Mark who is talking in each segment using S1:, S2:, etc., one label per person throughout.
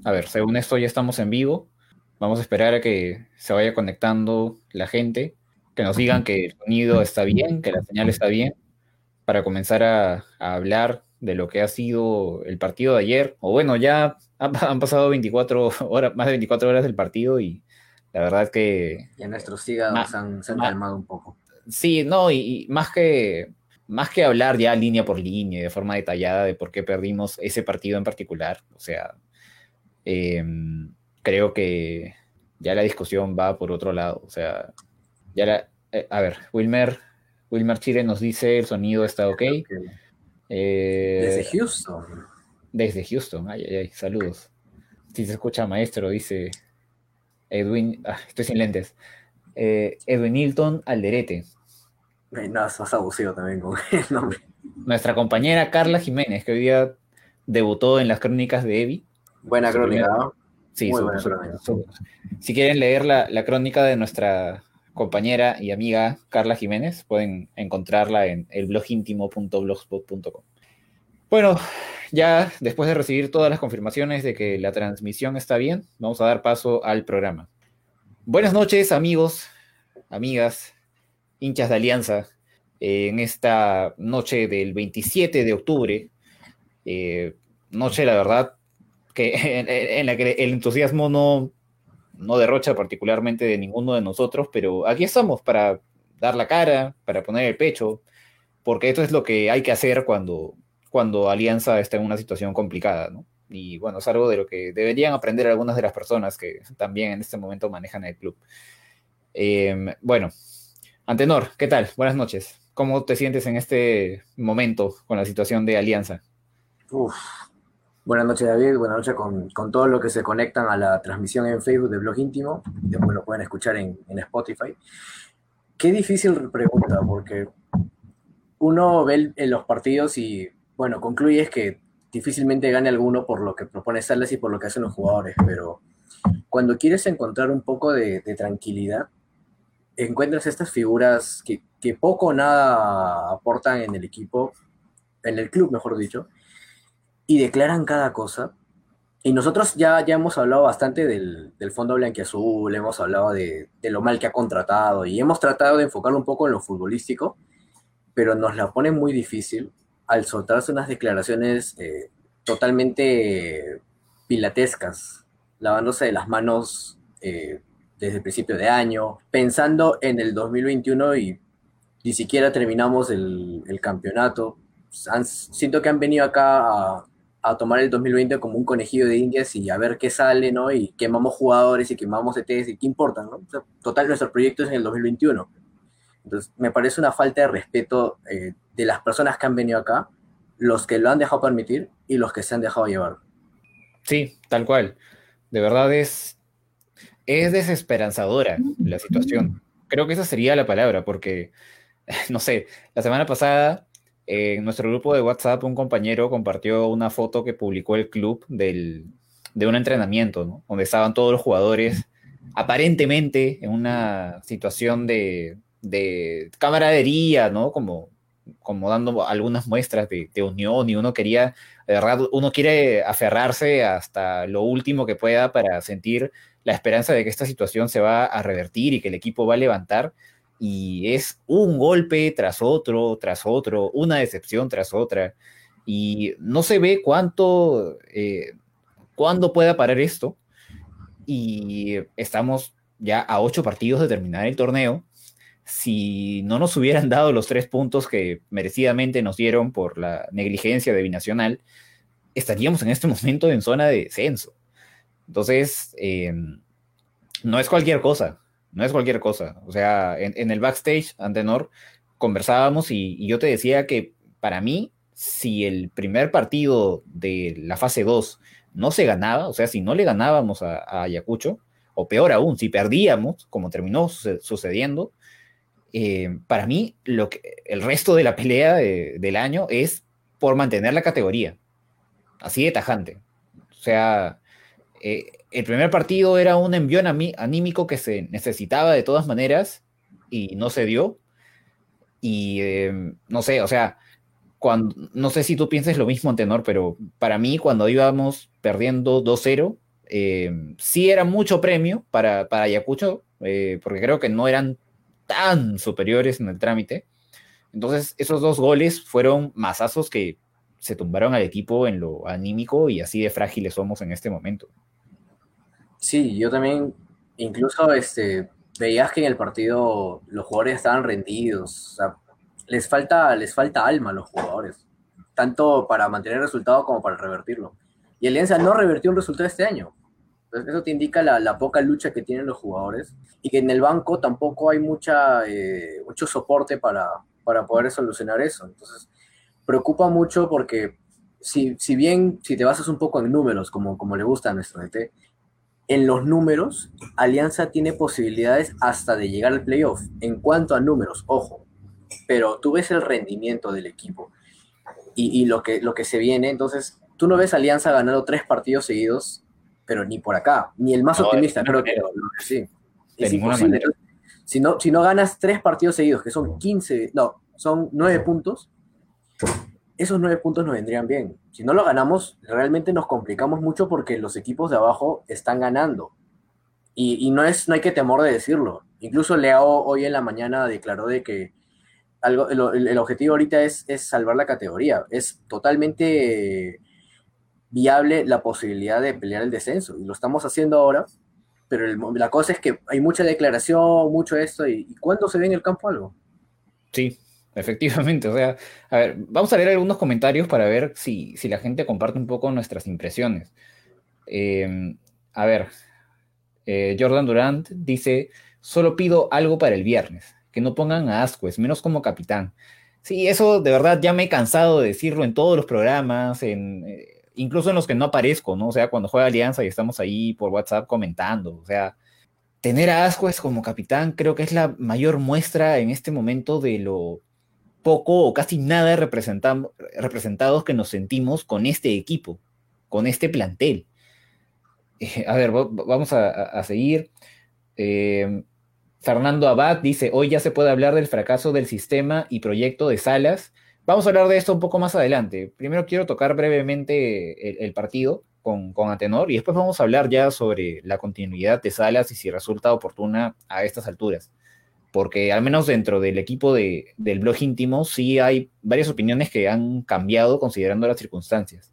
S1: A ver, según esto ya estamos en vivo. Vamos a esperar a que se vaya conectando la gente, que nos digan que el sonido está bien, que la señal está bien, para comenzar a hablar de lo que ha sido el partido de ayer. O bueno, ya han pasado 24 horas, más de 24 horas del partido y la verdad que
S2: Ya nuestros hígados
S1: ma-
S2: se han
S1: ma-
S2: calmado un poco.
S1: sí, no, y más que hablar ya línea por línea y de forma detallada de por qué perdimos ese partido en particular, o sea, eh, creo que ya la discusión va por otro lado. O sea, a ver, Wilmer Chile nos dice el sonido está ok.
S2: Creo que desde
S1: Eh,
S2: Houston.
S1: desde Houston, ay, ay, ay, saludos. Si se escucha maestro, dice Edwin, estoy sin lentes. Edwin Hilton Alderete.
S2: No, sos abusivo también con el nombre.
S1: Nuestra compañera Carla Jiménez, que hoy día debutó en las crónicas de Evi.
S2: Buena
S1: Su
S2: crónica,
S1: primer,
S2: ¿no?
S1: sí,
S2: Muy buena crónica.
S1: si quieren leer la crónica de nuestra compañera y amiga Carla Jiménez, pueden encontrarla en elblogintimo.blogspot.com. Bueno, ya después de recibir todas las confirmaciones de que la transmisión está bien, vamos a dar paso al programa. Buenas noches, amigos, amigas, hinchas de Alianza, en esta noche del 27 de octubre, noche, la verdad, que en la que el entusiasmo no derrocha particularmente de ninguno de nosotros, pero aquí estamos para dar la cara, para poner el pecho, porque esto es lo que hay que hacer cuando Alianza está en una situación complicada, ¿no? Y bueno, es algo de lo que deberían aprender algunas de las personas que también en este momento manejan el club. Bueno, Antenor, ¿qué tal? Buenas noches. ¿Cómo te sientes en este momento con la situación de Alianza?
S2: Uf. Buenas noches, David. Buenas noches con todos los que se conectan a la transmisión en Facebook de Blog Íntimo. Después lo pueden escuchar en Spotify. Qué difícil pregunta, porque uno ve en los partidos y, bueno, concluyes que difícilmente gane alguno por lo que propone Salas y por lo que hacen los jugadores, pero cuando quieres encontrar un poco de tranquilidad, encuentras estas figuras que poco o nada aportan en el equipo, en el club, mejor dicho, y declaran cada cosa. Y nosotros ya hemos hablado bastante del fondo blanquiazul, hemos hablado de lo mal que ha contratado y hemos tratado de enfocarlo un poco en lo futbolístico, pero nos la pone muy difícil al soltarse unas declaraciones totalmente pilatescas, lavándose de las manos desde el principio de año, pensando en el 2021 y ni siquiera terminamos el campeonato. Siento que han venido acá a tomar el 2020 como un conejillo de indias y a ver qué sale, ¿no? Y quemamos jugadores y quemamos ETs y qué importa, ¿no? O sea, total, nuestro proyecto es en el 2021. Entonces, me parece una falta de respeto de las personas que han venido acá, los que lo han dejado permitir y los que se han dejado llevar.
S1: Sí, tal cual. De verdad es desesperanzadora la situación. Creo que esa sería la palabra, porque no sé, la semana pasada en nuestro grupo de WhatsApp un compañero compartió una foto que publicó el club de un entrenamiento, ¿no? Donde estaban todos los jugadores aparentemente en una situación de camaradería, ¿no? Como dando algunas muestras de unión y de verdad, uno quiere aferrarse hasta lo último que pueda para sentir la esperanza de que esta situación se va a revertir y que el equipo va a levantar y es un golpe tras otro, una decepción tras otra, y no se ve cuándo pueda parar esto, y estamos ya a 8 partidos de terminar el torneo. Si no nos hubieran dado los 3 puntos que merecidamente nos dieron por la negligencia de Binacional, estaríamos en este momento en zona de descenso. Entonces, no es cualquier cosa, no es cualquier cosa. O sea, en el backstage, Antenor, conversábamos y yo te decía que para mí, si el primer partido de la fase 2 no se ganaba, o sea, si no le ganábamos a Ayacucho, o peor aún, si perdíamos, como terminó sucediendo, para mí el resto de la pelea del año es por mantener la categoría, así de tajante. O sea, el primer partido era un envión anímico que se necesitaba de todas maneras y no se dio. Y no sé, o sea, no sé si tú piensas lo mismo, Antenor, pero para mí cuando íbamos perdiendo 2-0 sí era mucho premio para Ayacucho, porque creo que no eran tan superiores en el trámite. Entonces, esos dos goles fueron mazazos que se tumbaron al equipo en lo anímico y así de frágiles somos en este momento.
S2: Sí, yo también, incluso veías que en el partido los jugadores estaban rendidos, o sea, les falta alma a los jugadores, tanto para mantener el resultado como para revertirlo. Y Alianza no revertió el resultado este año. Entonces, eso te indica la poca lucha que tienen los jugadores y que en el banco tampoco hay mucho soporte para poder solucionar eso. Entonces, preocupa mucho porque si bien si te basas un poco en números, como le gusta a nuestro DT, en los números, Alianza tiene posibilidades hasta de llegar al playoff. En cuanto a números, ojo, pero tú ves el rendimiento del equipo y lo que se viene, entonces tú no ves a Alianza ganando 3 partidos seguidos, pero ni por acá, ni el más
S1: No, de
S2: optimista,
S1: ninguna
S2: creo que
S1: manera.
S2: sí,
S1: De
S2: es
S1: ninguna
S2: imposible.
S1: manera.
S2: Entonces, si no ganas 3 partidos seguidos, que son 15, no, son 9 puntos, esos 9 puntos nos vendrían bien. Si no lo ganamos, realmente nos complicamos mucho porque los equipos de abajo están ganando. Y no hay que temor de decirlo. Incluso Leao hoy en la mañana declaró de que el objetivo ahorita es salvar la categoría. Es totalmente viable la posibilidad de pelear el descenso. Y lo estamos haciendo ahora, pero la cosa es que hay mucha declaración, mucho esto, y ¿cuándo se ve en el campo algo?
S1: Sí, efectivamente. O sea, a ver, vamos a leer algunos comentarios para ver si la gente comparte un poco nuestras impresiones. Eh, a ver, Jordan Durant dice, solo pido algo para el viernes, que no pongan a Ascuez, menos como capitán. Sí, eso de verdad ya me he cansado de decirlo en todos los programas, incluso en los que no aparezco, ¿no? O sea, cuando juega Alianza y estamos ahí por WhatsApp comentando. O sea, tener a Ascuez como capitán creo que es la mayor muestra en este momento de lo poco o casi nada representados que nos sentimos con este equipo, con este plantel. A ver, vamos a seguir. Eh, Fernando Abad dice, hoy ya se puede hablar del fracaso del sistema y proyecto de Salas. Vamos a hablar de esto un poco más adelante. Primero quiero tocar brevemente el partido con Atenor y después vamos a hablar ya sobre la continuidad de Salas y si resulta oportuna a estas alturas. Porque al menos dentro del equipo del blog íntimo sí hay varias opiniones que han cambiado considerando las circunstancias.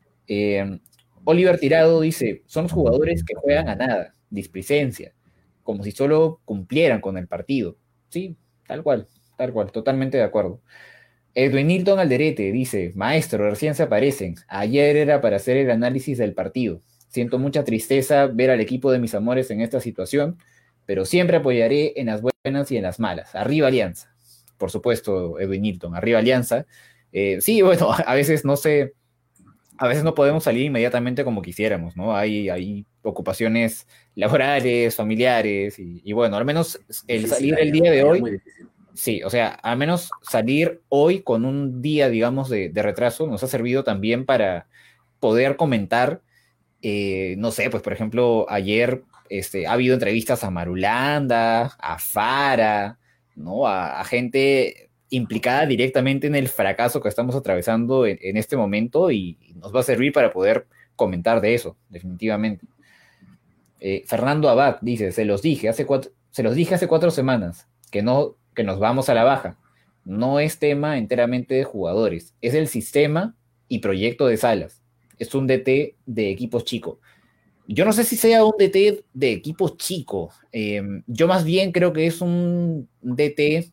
S1: Oliver Tirado dice, son los jugadores que juegan a nada, displicencia, como si solo cumplieran con el partido. Sí, tal cual, totalmente de acuerdo. Edwin Nilton Alderete dice, maestro, recién se aparecen. Ayer era para hacer el análisis del partido. Siento mucha tristeza ver al equipo de mis amores en esta situación, pero siempre apoyaré en las buenas y en las malas. Arriba Alianza. Por supuesto, Edwin Nilton, arriba Alianza. Sí, bueno, a veces no sé, a veces no podemos salir inmediatamente como quisiéramos, ¿no? Hay ocupaciones laborales, familiares, y bueno, al menos el
S2: Difícil
S1: salir el
S2: ayer,
S1: día de
S2: ayer
S1: hoy,
S2: muy difícil.
S1: sí, o sea, al menos salir hoy con un día, digamos, de retraso nos ha servido también para poder comentar, no sé, pues por ejemplo, ayer ha habido entrevistas a Marulanda, a Fara, ¿no? A gente implicada directamente en el fracaso que estamos atravesando en este momento y nos va a servir para poder comentar de eso, definitivamente. Fernando Abad dice, se los dije hace 4 semanas que no, que nos vamos a la baja. No es tema enteramente de jugadores, es el sistema y proyecto de Salas. Es un DT de equipos chicos. Yo no sé si sea un DT de equipos chicos. Yo más bien creo que es un DT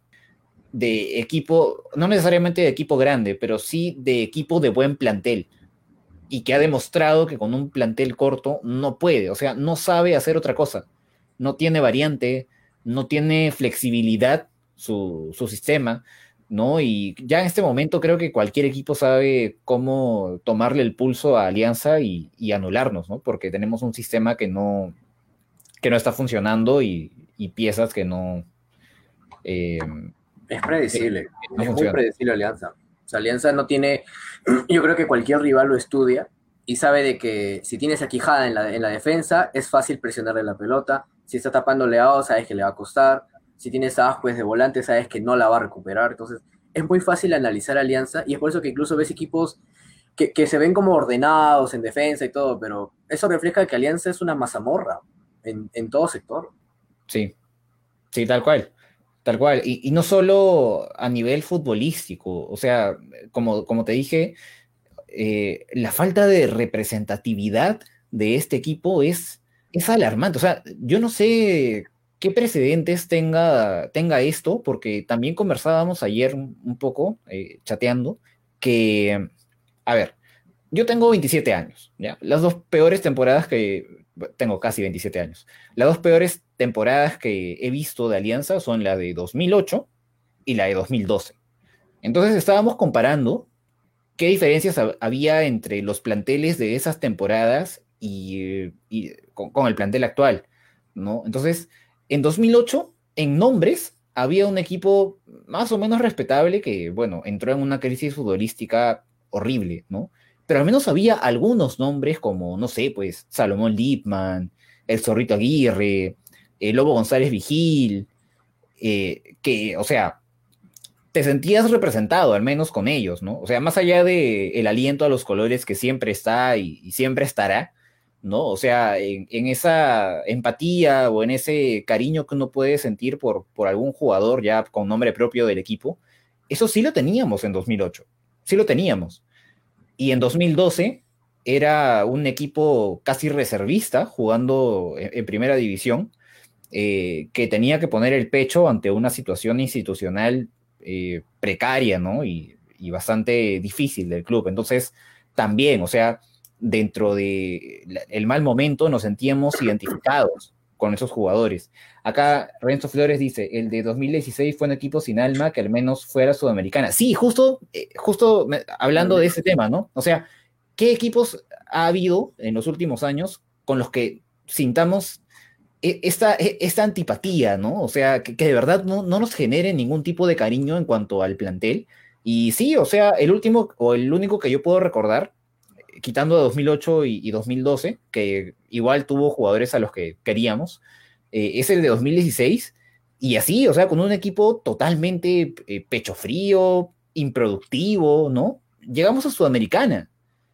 S1: de equipo, no necesariamente de equipo grande, pero sí de equipo de buen plantel y que ha demostrado que con un plantel corto no puede, o sea, no sabe hacer otra cosa, no tiene variante, no tiene flexibilidad su sistema, ¿no? Y ya en este momento creo que cualquier equipo sabe cómo tomarle el pulso a Alianza y anularnos, ¿no? Porque tenemos un sistema que no está funcionando y piezas eh,
S2: Es
S1: que
S2: predecible,
S1: no
S2: es muy
S1: funcionan.
S2: predecible Alianza. O sea, Alianza no tiene, yo creo que cualquier rival lo estudia y sabe de que si tienes a Quijada en la defensa, es fácil presionarle la pelota. Si está tapando Leao, sabes que le va a costar. Si tienes a Ascuez de volante, sabes que no la va a recuperar. Entonces, es muy fácil analizar Alianza y es por eso que incluso ves equipos que se ven como ordenados en defensa y todo, pero eso refleja que Alianza es una mazamorra en todo sector.
S1: Sí, sí, tal cual. Tal cual. Y no solo a nivel futbolístico, o sea, como te dije, la falta de representatividad de este equipo es alarmante. O sea, yo no sé qué precedentes tenga esto, porque también conversábamos ayer un poco, chateando, que, a ver, yo tengo 27 años, ¿ya? Las dos peores temporadas tengo casi 27 años. Las dos peores temporadas que he visto de Alianza son la de 2008 y la de 2012. Entonces estábamos comparando qué diferencias había entre los planteles de esas temporadas y con el plantel actual, ¿no? Entonces, en 2008, en nombres, había un equipo más o menos respetable que, bueno, entró en una crisis futbolística horrible, ¿no? Pero al menos había algunos nombres como, no sé, pues, Salomón Lipman, el Zorrito Aguirre, el Lobo González Vigil, o sea, te sentías representado, al menos con ellos, ¿no? O sea, más allá de el aliento a los colores que siempre está y siempre estará, ¿no? O sea, en esa empatía o en ese cariño que uno puede sentir por algún jugador ya con nombre propio del equipo, eso sí lo teníamos en 2008, sí lo teníamos. Y en 2012 era un equipo casi reservista jugando en primera división, que tenía que poner el pecho ante una situación institucional precaria, ¿no? Y bastante difícil del club. Entonces, también, o sea, dentro de el mal momento nos sentíamos identificados con esos jugadores. Acá Renzo Flores dice, el de 2016 fue un equipo sin alma que al menos fuera sudamericana. Sí, justo hablando de ese tema, ¿no? O sea, ¿qué equipos ha habido en los últimos años con los que sintamos esta antipatía, ¿no? O sea, que de verdad no nos genere ningún tipo de cariño en cuanto al plantel? Y sí, o sea, el último o el único que yo puedo recordar, quitando a 2008 y 2012, que igual tuvo jugadores a los que queríamos, es el de 2016, y así, o sea, con un equipo totalmente pecho frío, improductivo, ¿no? Llegamos a Sudamericana.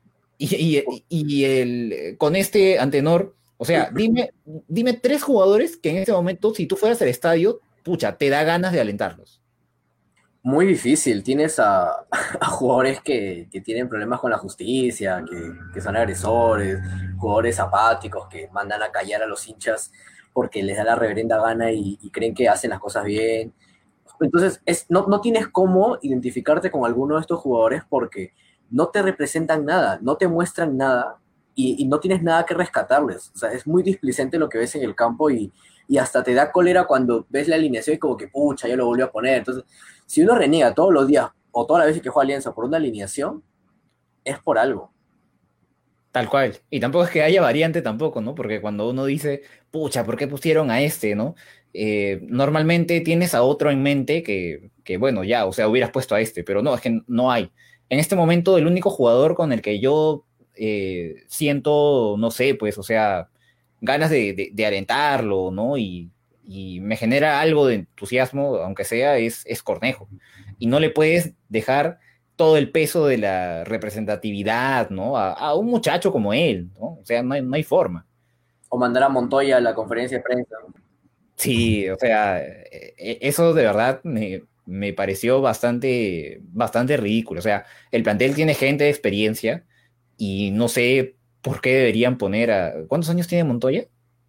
S1: Con este Antenor, o sea, dime tres jugadores que en este momento, si tú fueras al estadio, pucha, te da ganas de alentarlos.
S2: Muy difícil, tienes a jugadores que tienen problemas con la justicia, que son agresores, jugadores apáticos que mandan a callar a los hinchas porque les da la reverenda gana y creen que hacen las cosas bien. Entonces, no tienes cómo identificarte con alguno de estos jugadores porque no te representan nada, no te muestran nada y no tienes nada que rescatarles. O sea, es muy displicente lo que ves en el campo y hasta te da cólera cuando ves la alineación y como que, pucha, ya lo volvió a poner. Entonces, si uno reniega todos los días o todas las veces que juega Alianza por una alineación, es por algo.
S1: Tal cual. Y tampoco es que haya variante tampoco, ¿no? Porque cuando uno dice, pucha, ¿por qué pusieron a este, no? Normalmente tienes a otro en mente que, bueno, ya, o sea, hubieras puesto a este, pero no, es que no hay. En este momento, el único jugador con el que yo siento, no sé, pues, o sea, ganas de alentarlo, ¿no? Y me genera algo de entusiasmo, aunque sea, es Cornejo. Y no le puedes dejar todo el peso de la representatividad, ¿no? A un muchacho como él, ¿no? O sea, no hay forma.
S2: O mandar a Montoya a la conferencia de prensa.
S1: Sí, o sea, eso de verdad me pareció bastante ridículo. O sea, el plantel tiene gente de experiencia y no sé por qué deberían poner a... ¿Cuántos años tiene Montoya?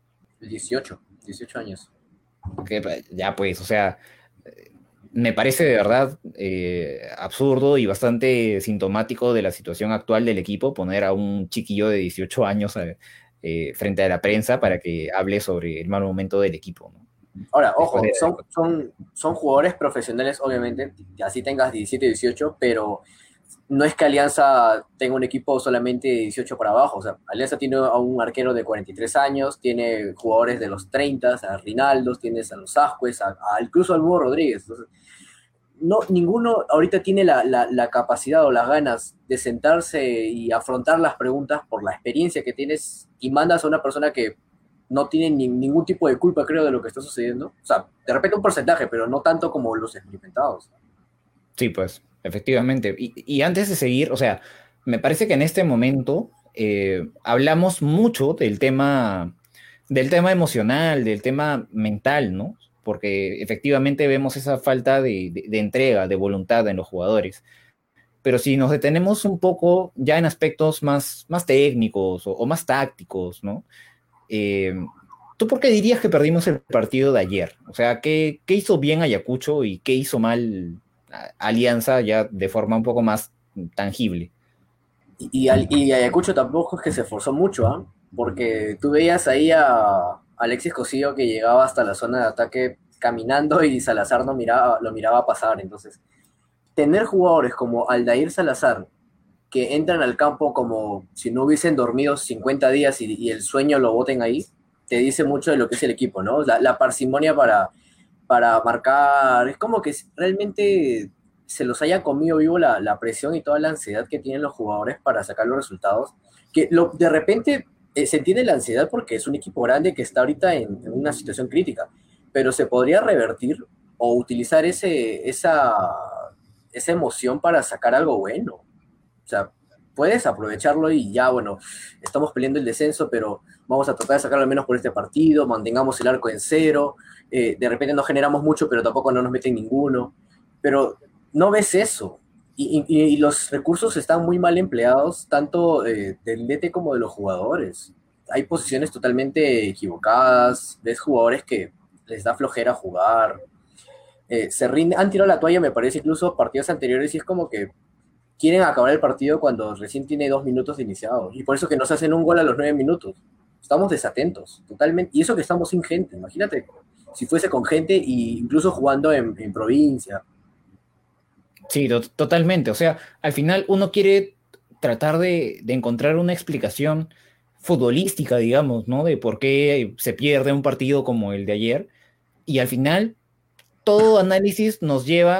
S2: 18 años.
S1: Ya pues, o sea, me parece de verdad absurdo y bastante sintomático de la situación actual del equipo poner a un chiquillo de 18 años frente a la prensa para que hable sobre el mal momento del equipo, ¿no?
S2: Ahora,
S1: Después
S2: ojo,
S1: de...
S2: son jugadores profesionales, obviamente, así tengas 17, 18, pero no es que Alianza tenga un equipo solamente de 18 para abajo. O sea, Alianza tiene a un arquero de 43 años, tiene jugadores de los 30, a Rinaldos, tienes a los Ascuez, incluso al Búho Rodríguez. Entonces, no, ninguno ahorita tiene la capacidad o las ganas de sentarse y afrontar las preguntas por la experiencia que tienes y mandas a una persona que no tiene ningún tipo de culpa, creo, de lo que está sucediendo. O sea, de repente un porcentaje, pero no tanto como los experimentados.
S1: Sí, pues, efectivamente. Y antes de seguir, o sea, Me parece que en este momento hablamos mucho del tema emocional, del tema mental, ¿no? Porque efectivamente vemos esa falta de entrega, de voluntad en los jugadores. Pero si nos detenemos un poco ya en aspectos más técnicos o más tácticos, ¿no? Eh, ¿Tú por qué dirías que perdimos el partido de ayer? O sea, ¿qué hizo bien Ayacucho y qué hizo mal Alianza ya de forma un poco más tangible?
S2: Y Ayacucho tampoco es que se esforzó mucho, ¿ah? Porque tú veías ahí a Alexis Cosillo que llegaba hasta la zona de ataque caminando y Salazar no miraba, lo miraba pasar. Entonces, tener jugadores como Aldair Salazar que entran al campo como si no hubiesen dormido 50 días y el sueño lo boten ahí, te dice mucho de lo que es el equipo, ¿no? La parsimonia para marcar, es como que realmente se los haya comido vivo la presión y toda la ansiedad que tienen los jugadores para sacar los resultados, que de repente se entiende la ansiedad porque es un equipo grande que está ahorita en una situación crítica, pero se podría revertir o utilizar esa emoción para sacar algo bueno. O sea, puedes aprovecharlo y ya, bueno, estamos peleando el descenso, pero vamos a tratar de sacarlo al menos por este partido, mantengamos el arco en cero, de repente no generamos mucho, pero tampoco no nos meten ninguno. Pero no ves eso. Y los recursos están muy mal empleados, tanto del DT como de los jugadores. Hay posiciones totalmente equivocadas, ves jugadores que les da flojera jugar, han tirado la toalla, me parece, incluso partidos anteriores, y es como que quieren acabar el partido cuando recién tiene 2 minutos de iniciado. Y por eso que nos hacen un gol a los 9 minutos. Estamos desatentos, totalmente. Y eso que estamos sin gente. Imagínate si fuese con gente e incluso jugando en provincia.
S1: Sí, totalmente. O sea, al final uno quiere tratar de encontrar una explicación futbolística, digamos, ¿no? De por qué se pierde un partido como el de ayer. Y al final todo análisis nos lleva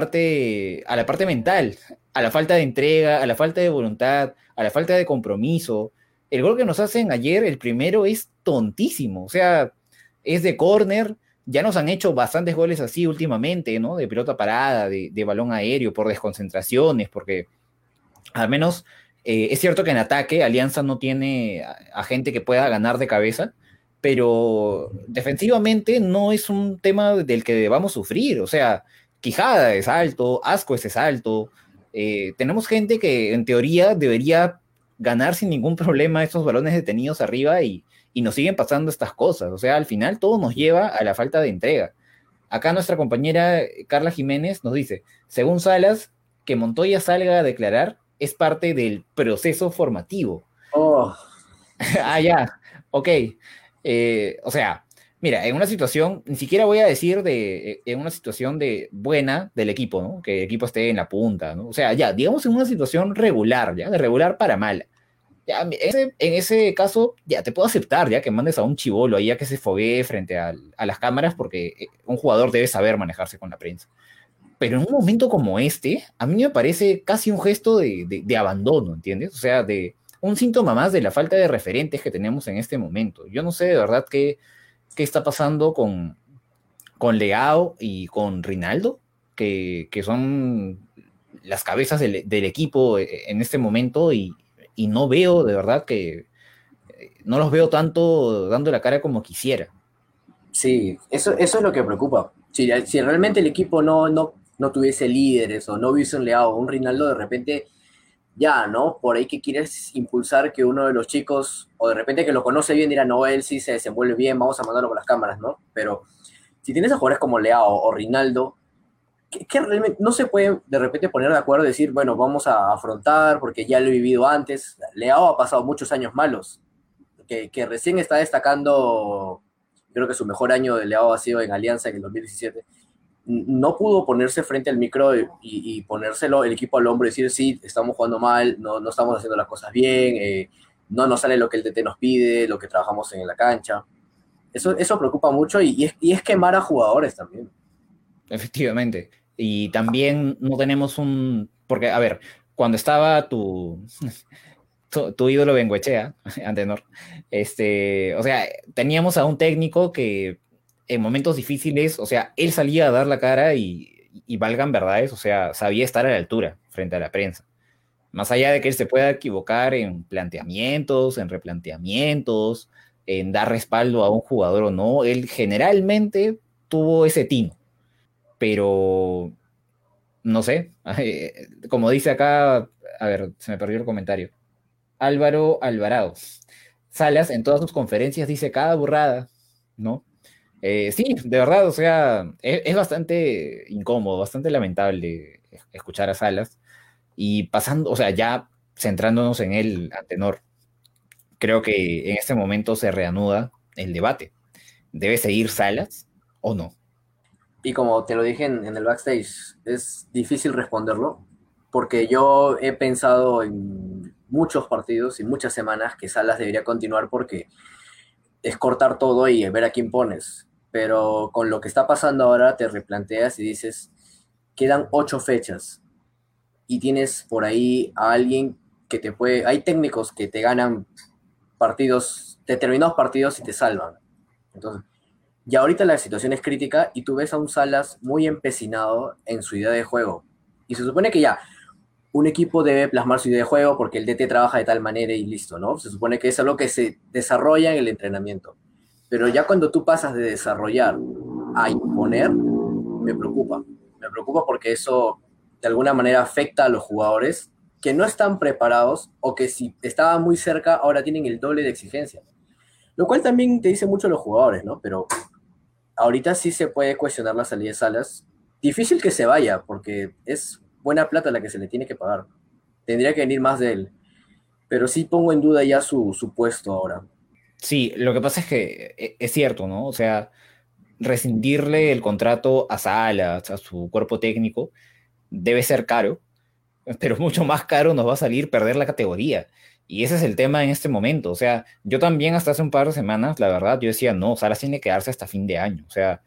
S1: a la parte mental, a la falta de entrega, a la falta de voluntad, a la falta de compromiso. El gol que nos hacen ayer, el primero, es tontísimo. O sea, es de córner. Ya nos han hecho bastantes goles así últimamente, ¿no? De pelota parada, de balón aéreo, por desconcentraciones, porque al menos es cierto que en ataque Alianza no tiene a gente que pueda ganar de cabeza, pero defensivamente no es un tema del que debamos sufrir. O sea, Quijada es alto, Ascuez es alto. Tenemos gente que en teoría debería ganar sin ningún problema estos balones detenidos arriba y nos siguen pasando estas cosas. O sea, al final todo nos lleva a la falta de entrega. Acá nuestra compañera Carla Jiménez nos dice, según Salas, que Montoya salga a declarar es parte del proceso formativo.
S2: Oh,
S1: Ah, ya, ok. O sea, mira, en una situación, ni siquiera voy a decir en una situación de buena del equipo, ¿no? Que el equipo esté en la punta, ¿no? O sea, ya, digamos en una situación regular, ¿ya? De regular para mala. Ya, en ese caso, ya te puedo aceptar, ya que mandes a un chibolo ahí a que se foguee frente a las cámaras, porque un jugador debe saber manejarse con la prensa. Pero en un momento como este, a mí me parece casi un gesto de abandono, ¿entiendes? O sea, de un síntoma más de la falta de referentes que tenemos en este momento. Yo no sé de verdad qué está pasando con Leao y con Rinaldo, que son las cabezas del equipo en este momento y no veo de verdad que no los veo tanto dando la cara como quisiera.
S2: sí, eso es lo que preocupa. Si realmente el equipo no tuviese líderes o no hubiese un Leao o un Rinaldo, de repente ya, ¿no? Por ahí que quieres impulsar que uno de los chicos, o de repente que lo conoce bien, dirá, no, él sí se desenvuelve bien, vamos a mandarlo con las cámaras, ¿no? Pero si tienes a jugadores como Leao o Rinaldo, que realmente no se puede de repente poner de acuerdo y decir, bueno, vamos a afrontar porque ya lo he vivido antes. Leao ha pasado muchos años malos, que recién está destacando, creo que su mejor año de Leao ha sido en Alianza en el 2017. No pudo ponerse frente al micro y ponérselo el equipo al hombro y decir, sí, estamos jugando mal, no estamos haciendo las cosas bien, no nos sale lo que el DT nos pide, lo que trabajamos en la cancha. Eso preocupa mucho y es quemar a jugadores también.
S1: Efectivamente. Y también no tenemos porque, a ver, cuando estaba tu ídolo Bengoechea, Antenor, o sea, teníamos a un técnico que en momentos difíciles, o sea, él salía a dar la cara y valgan verdades, o sea, sabía estar a la altura frente a la prensa. Más allá de que él se pueda equivocar en planteamientos, en replanteamientos, en dar respaldo a un jugador o no, él generalmente tuvo ese tino, pero no sé, como dice acá, a ver, se me perdió el comentario. Álvaro Alvarado. Salas en todas sus conferencias dice cada burrada, ¿no? Sí, de verdad, o sea, es bastante incómodo, bastante lamentable escuchar a Salas y pasando, o sea, ya centrándonos en él, Antenor, creo que en este momento se reanuda el debate. ¿Debe seguir Salas o no?
S2: Y como te lo dije en el backstage, es difícil responderlo, porque yo he pensado en muchos partidos y muchas semanas que Salas debería continuar porque es cortar todo y ver a quién pones. Pero con lo que está pasando ahora te replanteas y dices, quedan 8 fechas y tienes por ahí a alguien que te puede, hay técnicos que te ganan partidos, determinados partidos y te salvan. Entonces, ya ahorita la situación es crítica y tú ves a un Salas muy empecinado en su idea de juego. Y se supone que ya un equipo debe plasmar su idea de juego porque el DT trabaja de tal manera y listo, ¿no? Se supone que es algo que se desarrolla en el entrenamiento. Pero ya cuando tú pasas de desarrollar a imponer, me preocupa. Me preocupa porque eso de alguna manera afecta a los jugadores que no están preparados o que si estaban muy cerca ahora tienen el doble de exigencia. Lo cual también te dice mucho a los jugadores, ¿no? Pero ahorita sí se puede cuestionar la salida de Salas. Difícil que se vaya, porque es buena plata la que se le tiene que pagar. Tendría que venir más de él. Pero sí pongo en duda ya su puesto ahora.
S1: Sí, lo que pasa es que es cierto, ¿no? O sea, rescindirle el contrato a Salas, a su cuerpo técnico, debe ser caro, pero mucho más caro nos va a salir perder la categoría. Y ese es el tema en este momento. O sea, yo también hasta hace un par de semanas, la verdad, yo decía, no, Salas tiene que quedarse hasta fin de año. O sea,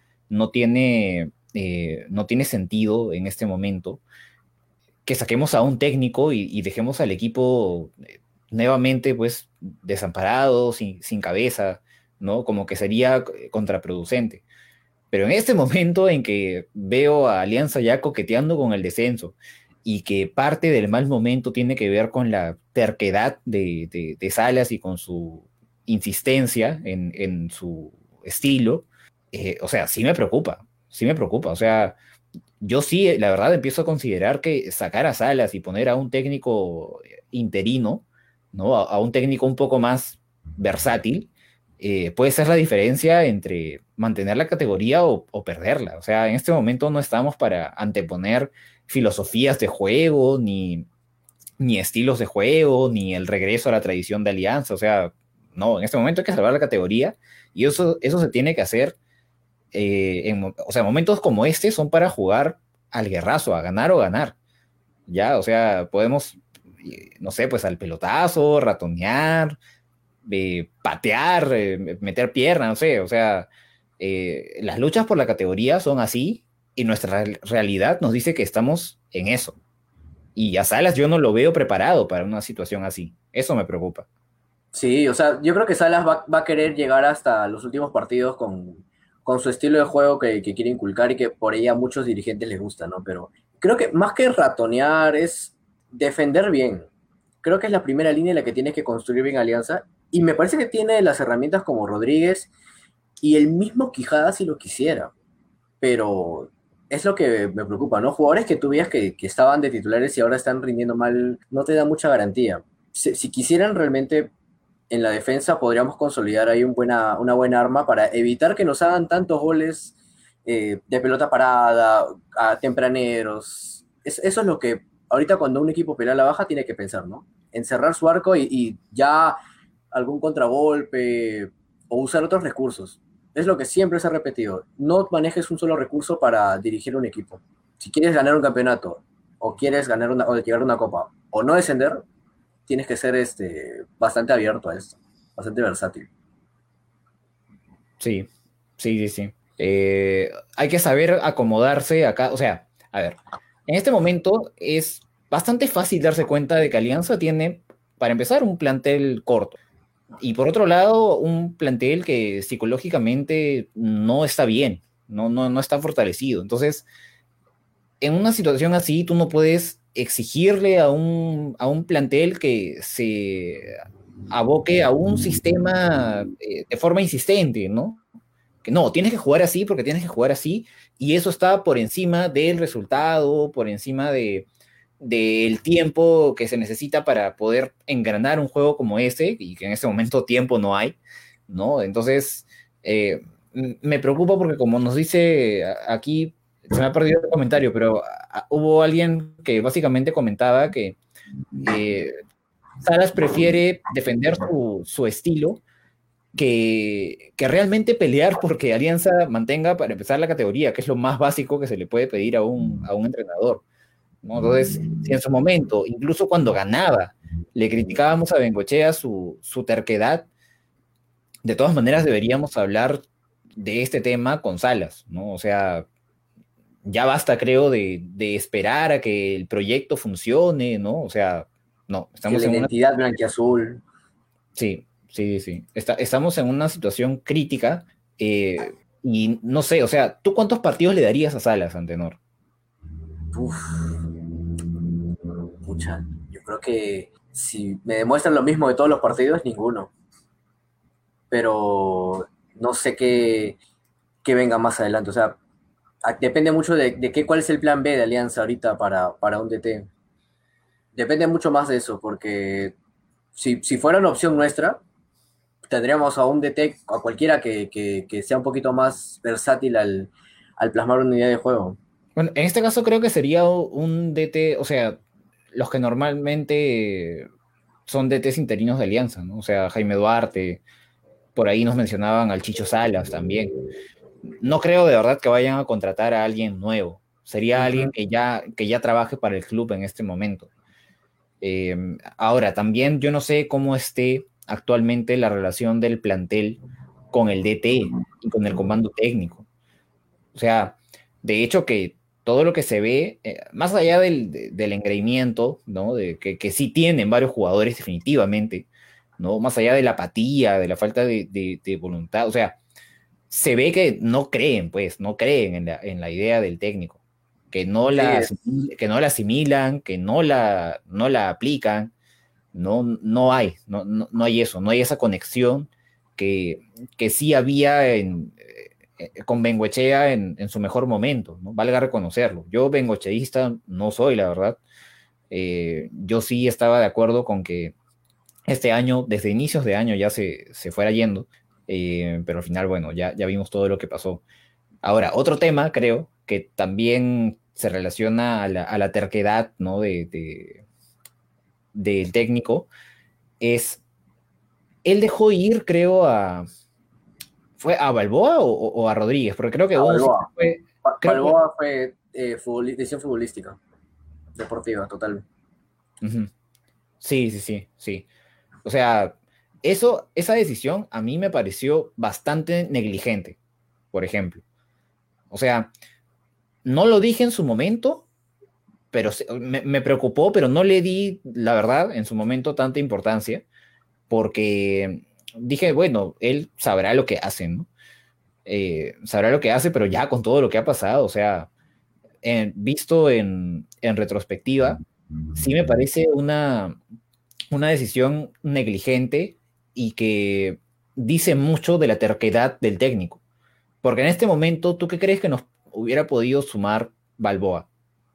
S1: no tiene sentido en este momento que saquemos a un técnico y dejemos al equipo nuevamente, pues, desamparado, sin cabeza, ¿no? Como que sería contraproducente. Pero en este momento en que veo a Alianza ya coqueteando con el descenso y que parte del mal momento tiene que ver con la terquedad de Salas y con su insistencia en su estilo, o sea, sí me preocupa, o sea, yo sí, la verdad, empiezo a considerar que sacar a Salas y poner a un técnico interino, ¿no? A un técnico un poco más versátil, puede ser la diferencia entre mantener la categoría o perderla. O sea, en este momento no estamos para anteponer filosofías de juego, ni estilos de juego, ni el regreso a la tradición de Alianza. O sea, no, en este momento hay que salvar la categoría y eso se tiene que hacer. O sea, momentos como este son para jugar al guerrazo, a ganar o ganar. Ya, o sea, podemos, no sé, pues al pelotazo, ratonear, patear, meter pierna, no sé, o sea, las luchas por la categoría son así y nuestra realidad nos dice que estamos en eso. Y a Salas yo no lo veo preparado para una situación así. Eso me preocupa.
S2: Sí, o sea, yo creo que Salas va a querer llegar hasta los últimos partidos con su estilo de juego que quiere inculcar y que por ahí a muchos dirigentes les gusta, ¿no? Pero creo que más que ratonear es defender bien. Creo que es la primera línea en la que tienes que construir bien Alianza. Y me parece que tiene las herramientas como Rodríguez y el mismo Quijada si lo quisiera. Pero es lo que me preocupa, ¿no? Jugadores que tú veías que estaban de titulares y ahora están rindiendo mal, no te da mucha garantía. Si quisieran realmente en la defensa, podríamos consolidar ahí una buena arma para evitar que nos hagan tantos goles de pelota parada, a tempraneros. Eso es lo que ahorita cuando un equipo pelea a la baja tiene que pensar, ¿no? Encerrar su arco y ya algún contragolpe o usar otros recursos. Es lo que siempre se ha repetido. No manejes un solo recurso para dirigir un equipo. Si quieres ganar un campeonato, o quieres ganar o llegar a una copa, o no descender, tienes que ser bastante abierto a esto, bastante versátil.
S1: Sí, sí, sí, sí. Hay que saber acomodarse acá. O sea, a ver, en este momento es bastante fácil darse cuenta de que Alianza tiene, para empezar, un plantel corto. Y por otro lado, un plantel que psicológicamente no está bien, no está fortalecido. Entonces, en una situación así, tú no puedes exigirle a un plantel que se aboque a un sistema de forma insistente, ¿no? Que no, tienes que jugar así porque tienes que jugar así, y eso está por encima del resultado, por encima del tiempo que se necesita para poder engranar un juego como ese, y que en ese momento tiempo no hay, ¿no? Entonces, me preocupa porque como nos dice aquí, se me ha perdido el comentario, pero hubo alguien que básicamente comentaba que eh, Salas prefiere defender su estilo que realmente pelear porque Alianza mantenga para empezar la categoría, que es lo más básico que se le puede pedir a un entrenador, ¿no? Entonces, si en su momento, incluso cuando ganaba, le criticábamos a Bengochea su terquedad, de todas maneras deberíamos hablar de este tema con Salas, ¿no? O sea, ya basta, creo, de esperar a que el proyecto funcione, ¿no? O sea, no,
S2: Que
S1: estamos
S2: la
S1: en una...
S2: identidad blanquiazul.
S1: Sí, sí, sí. Estamos en una situación crítica y no sé, o sea, ¿tú cuántos partidos le darías a Salas, Antenor?
S2: Uf, pucha. Yo creo que si me demuestran lo mismo de todos los partidos, ninguno. Pero no sé qué venga más adelante. O sea, depende mucho de cuál es el plan B de Alianza ahorita para un DT. Depende mucho más de eso, porque si fuera una opción nuestra, tendríamos a un DT, a cualquiera que sea un poquito más versátil al plasmar una idea de juego.
S1: Bueno, en este caso creo que sería un DT, o sea, los que normalmente son DTs interinos de Alianza, ¿no? O sea, Jaime Duarte, por ahí nos mencionaban al Chicho Salas también. No creo de verdad que vayan a contratar a alguien nuevo. Sería alguien
S2: Ujú.
S1: que ya trabaje para el club en este momento. Ahora, también yo no sé cómo esté actualmente la relación del plantel con el DT y con el comando técnico. O sea, de hecho que todo lo que se ve, más allá del engreimiento, ¿no? De que sí tienen varios jugadores definitivamente, ¿no? Más allá de la apatía, de la falta de voluntad, o sea, se ve que no creen, pues, no creen en la idea del técnico,
S2: Sí, es,
S1: que no la asimilan, que no la aplican, no hay, no hay eso, no hay esa conexión que sí había con Bengoechea en su mejor momento, ¿no? Valga reconocerlo. Yo bengocheísta no soy, la verdad. Yo sí estaba de acuerdo con que este año, desde inicios de año, ya se fuera yendo, pero al final, bueno, ya vimos todo lo que pasó. Ahora, otro tema, creo, que también se relaciona a la terquedad, ¿no? Del técnico, es, él dejó ir, creo, ¿fue a Balboa o a Rodríguez? Porque creo que
S2: a
S1: uno sí
S2: Balboa.
S1: fue, creo que,
S2: Balboa fue decisión futbolística, deportiva, total.
S1: ujú. Sí, sí, sí, sí. O sea, esa decisión a mí me pareció bastante negligente, por ejemplo. O sea, no lo dije en su momento, pero me preocupó, pero no le di, la verdad, en su momento tanta importancia, porque dije, bueno, él sabrá lo que hace, ¿no? Sabrá lo que hace, pero ya con todo lo que ha pasado, o sea, visto en retrospectiva, sí me parece una decisión negligente y que dice mucho de la terquedad del técnico. Porque en este momento, ¿tú qué crees que nos hubiera podido sumar Balboa?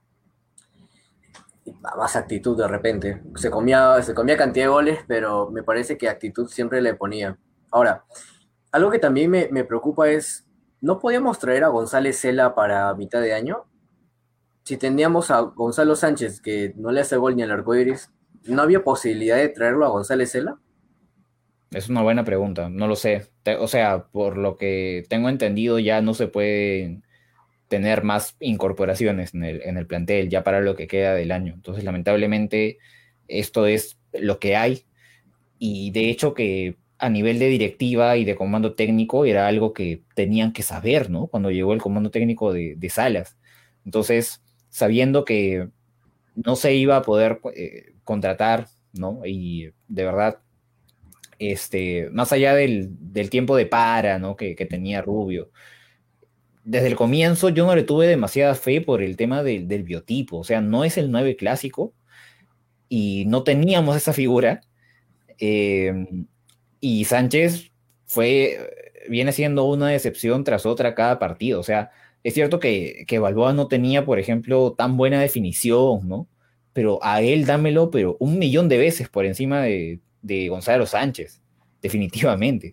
S2: Más actitud de repente. Se comía cantidad de goles, pero me parece que actitud siempre le ponía. Ahora, algo que también me preocupa es, ¿no podíamos traer a González Cela para mitad de año? Si teníamos a Gonzalo Sánchez, que no le hace gol ni al arcoiris, ¿no había posibilidad de traerlo a González Cela?
S1: Es una buena pregunta, no lo sé. O sea, por lo que tengo entendido, ya no se pueden tener más incorporaciones en el plantel, ya para lo que queda del año. Entonces, lamentablemente, esto es lo que hay. Y de hecho que a nivel de directiva y de comando técnico era algo que tenían que saber, ¿no? Cuando llegó el comando técnico de Salas. Entonces, sabiendo que no se iba a poder contratar, ¿no? Y de verdad, más allá del tiempo de para, ¿no? Que tenía Rubio, desde el comienzo yo no le tuve demasiada fe por el tema del biotipo, o sea, no es el 9 clásico y no teníamos esa figura. eh, y Sánchez viene siendo una decepción tras otra cada partido, o sea, es cierto que Balboa no tenía, por ejemplo, tan buena definición, ¿no? Pero a él dámelo, pero 1 millón de veces por encima de Gonzalo Sánchez, definitivamente.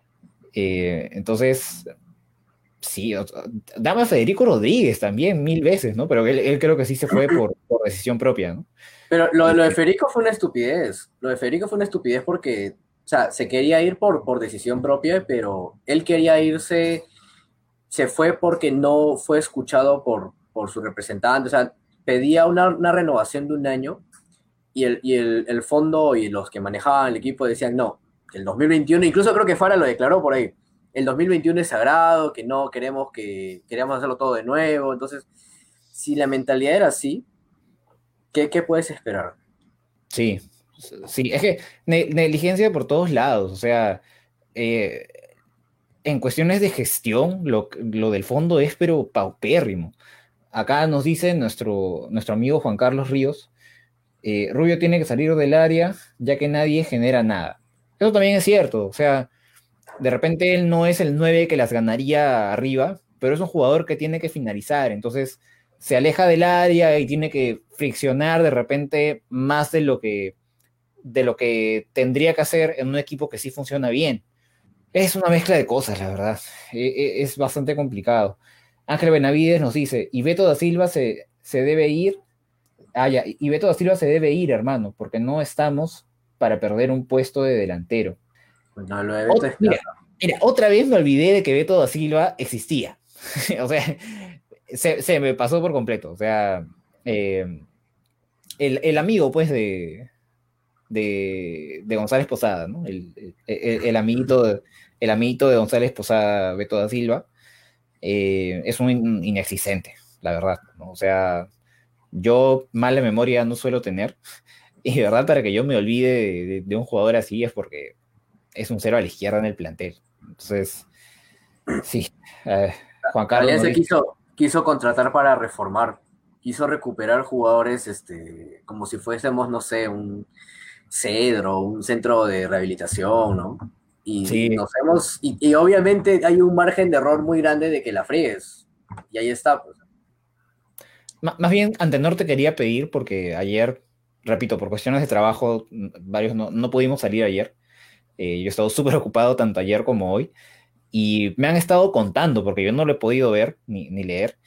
S1: Entonces, sí, dame a Federico Rodríguez también 1000 veces, ¿no? Pero él creo que sí se fue por decisión propia, ¿no?
S2: Pero
S1: Y,
S2: lo de Federico fue una estupidez. Lo de Federico fue una estupidez porque, o sea, se quería ir por decisión propia, pero él quería irse, se fue porque no fue escuchado por su representante. O sea, pedía una renovación de un año y el fondo y los que manejaban el equipo decían no, que el 2021, incluso creo que Fara lo declaró por ahí, el 2021 es sagrado, que no queremos queríamos hacerlo todo de nuevo. Entonces, si la mentalidad era así, ¿qué puedes esperar?
S1: sí, sí, es que negligencia por todos lados, o sea, eh, en cuestiones de gestión, lo del fondo es pero paupérrimo. Acá nos dice nuestro amigo Juan Carlos Ríos, Rubio tiene que salir del área ya que nadie genera nada. Eso también es cierto, o sea, de repente él no es el 9 que las ganaría arriba, pero es un jugador que tiene que finalizar, entonces se aleja del área y tiene que friccionar de repente más de lo que tendría que hacer en un equipo que sí funciona bien. Es una mezcla de cosas, la verdad. Es bastante complicado. Ángel Benavides nos dice, y Beto da Silva se debe ir. Ah, ya, y Beto da Silva se debe ir, hermano, porque no estamos para perder un puesto de delantero.
S2: Pues no, lo de Beto es
S1: Mira,
S2: plata.
S1: mira, otra vez me olvidé de que Beto da Silva existía. O sea, se me pasó por completo. O sea, eh, el amigo, pues, de González Posada, ¿no? El amiguito de González Posada, Beto da Silva, es un inexistente, la verdad, ¿no? O sea, yo mala memoria no suelo tener, y de verdad para que yo me olvide de un jugador así es porque es un cero a la izquierda en el plantel. Entonces, sí, Juan Carlos nos
S2: Alianza
S1: dice,
S2: quiso contratar para reformar, quiso recuperar jugadores como si fuésemos, no sé, un cedro, un centro de rehabilitación, ¿no? Y
S1: sí,
S2: nos hemos, y obviamente hay un margen de error muy grande de que la friegues. Y ahí está, pues.
S1: más bien Antenor te quería pedir porque ayer, repito, por cuestiones de trabajo, varios no pudimos salir ayer. Yo he estado súper ocupado tanto ayer como hoy. Y me han estado contando, porque yo no lo he podido ver ni leer,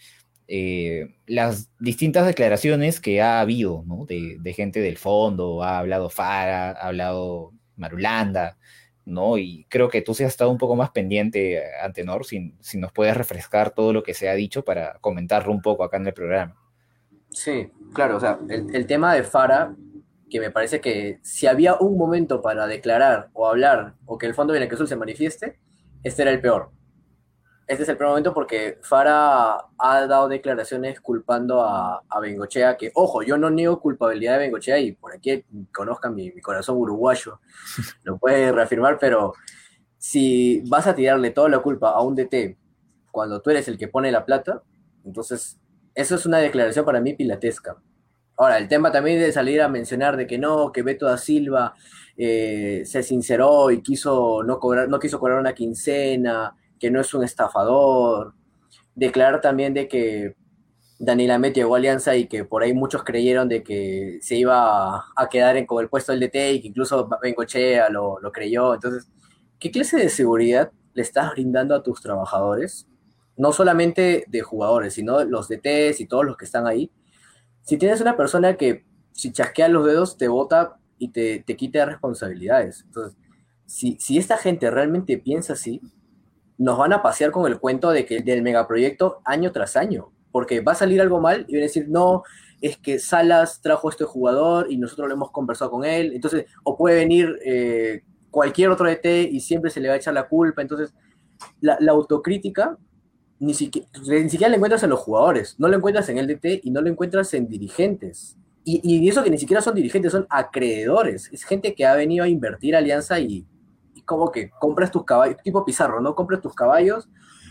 S1: las distintas declaraciones que ha habido, ¿no? De gente del fondo, ha hablado Fara, ha hablado Marulanda, ¿no? Y creo que tú sí has estado un poco más pendiente, Antenor, si nos puedes refrescar todo lo que se ha dicho para comentarlo un poco acá en el programa.
S2: Sí, claro, o sea, el tema de Fara, que me parece que si había un momento para declarar o hablar o que el Fondo de Azul se manifieste, este era el peor. Este es el peor momento porque Fara ha dado declaraciones culpando a Bengochea, que, ojo, yo no niego culpabilidad de Bengochea y por aquí conozcan mi corazón uruguayo, lo puede reafirmar, pero si vas a tirarle toda la culpa a un DT cuando tú eres el que pone la plata, entonces eso es una declaración para mí pilatesca. Ahora, el tema también de salir a mencionar de que no, que Beto da Silva se sinceró y no quiso cobrar una quincena, que no es un estafador. Declarar también de que Daniel Amet llegó a Alianza y que por ahí muchos creyeron de que se iba a quedar con el puesto del DT y que incluso Bengochea lo creyó. Entonces, ¿qué clase de seguridad le estás brindando a tus trabajadores? No solamente de jugadores, sino los DTs y todos los que están ahí. Si tienes una persona que si chasquea los dedos te bota y te quita responsabilidades. Entonces, si esta gente realmente piensa así, nos van a pasear con el cuento de que del megaproyecto año tras año, porque va a salir algo mal y van a decir, no, es que Salas trajo a este jugador y nosotros lo hemos conversado con él, entonces, o puede venir cualquier otro DT y siempre se le va a echar la culpa. Entonces, la autocrítica ni siquiera la encuentras en los jugadores, no la encuentras en el DT y no la encuentras en dirigentes. Y eso que ni siquiera son dirigentes, son acreedores. Es gente que ha venido a invertir a Alianza y como que compras tus caballos, tipo Pizarro, ¿no? Compras tus caballos,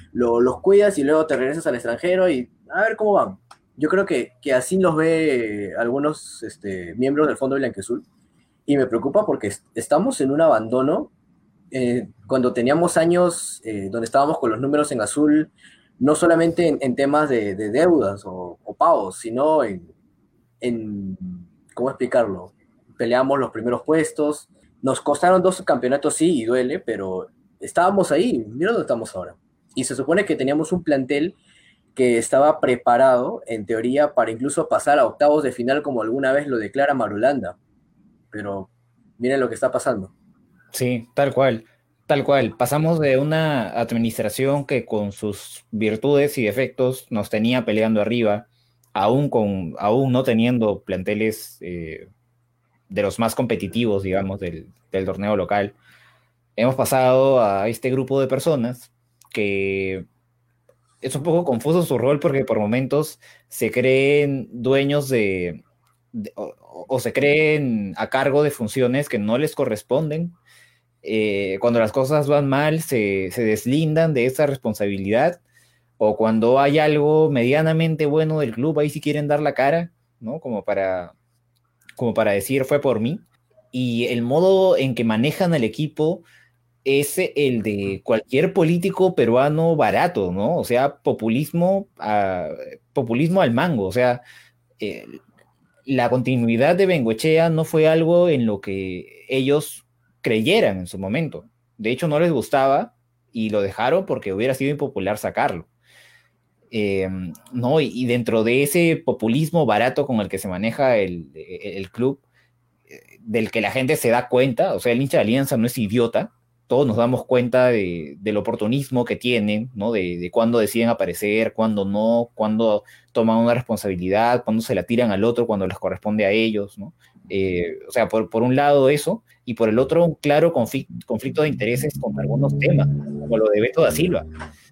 S2: los cuidas y luego te regresas al extranjero y a ver cómo van. Yo creo que así los ve algunos miembros del Fondo Blanquiazul y me preocupa porque estamos en un abandono cuando teníamos años donde estábamos con los números en azul, no solamente en temas de deudas o pagos, sino en, ¿cómo explicarlo? Peleamos los primeros puestos, nos costaron 2 campeonatos, sí, y duele, pero estábamos ahí, mira dónde estamos ahora. Y se supone que teníamos un plantel que estaba preparado, en teoría, para incluso pasar a octavos de final, como alguna vez lo declara Marulanda. Pero miren lo que está pasando.
S1: Sí, tal cual, tal cual. Pasamos de una administración que con sus virtudes y defectos nos tenía peleando arriba, aún no teniendo planteles de los más competitivos, digamos, del torneo local. Hemos pasado a este grupo de personas que es un poco confuso su rol porque por momentos se creen dueños o se creen a cargo de funciones que no les corresponden. Cuando las cosas van mal se deslindan de esa responsabilidad, o cuando hay algo medianamente bueno del club, ahí sí quieren dar la cara, ¿no? Como para decir fue por mí. Y el modo en que manejan al equipo es el de cualquier político peruano barato, ¿no? O sea, populismo al mango. O sea, eh, la continuidad de Bengoechea no fue algo en lo que ellos creyeran en su momento. De hecho, no les gustaba y lo dejaron porque hubiera sido impopular sacarlo. ¿No? Y dentro de ese populismo barato con el que se maneja el club, del que la gente se da cuenta, o sea, el hincha de Alianza no es idiota, todos nos damos cuenta del oportunismo que tienen, ¿no? De cuándo deciden aparecer, cuándo no, cuándo toman una responsabilidad, cuándo se la tiran al otro, cuando les corresponde a ellos, ¿no? O sea, por un lado eso, y por el otro un claro conflicto de intereses con algunos temas, como lo de Beto da Silva,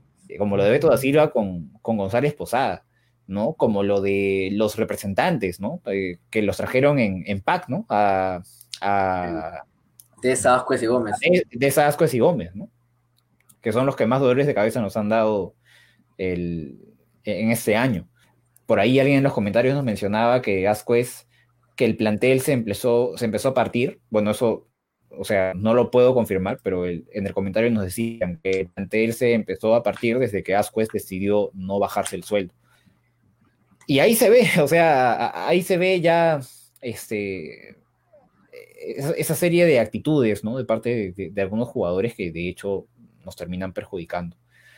S1: con González Posada, ¿no? Como lo de los representantes, ¿no? Que los trajeron en pack, ¿no? A
S2: De Ascuez y Gómez.
S1: de esas Ascuez y Gómez, ¿no? Que son los que más dolores de cabeza nos han dado en este año. Por ahí alguien en los comentarios nos mencionaba que el plantel se empezó a partir. Bueno, eso, o sea, no lo puedo confirmar, pero en el comentario nos decían que el plantel se empezó a partir desde que Ascuez decidió no bajarse el sueldo. Y ahí se ve, o sea, ahí se ve ya esa serie de actitudes, ¿no? De parte de algunos jugadores que de hecho nos terminan perjudicando.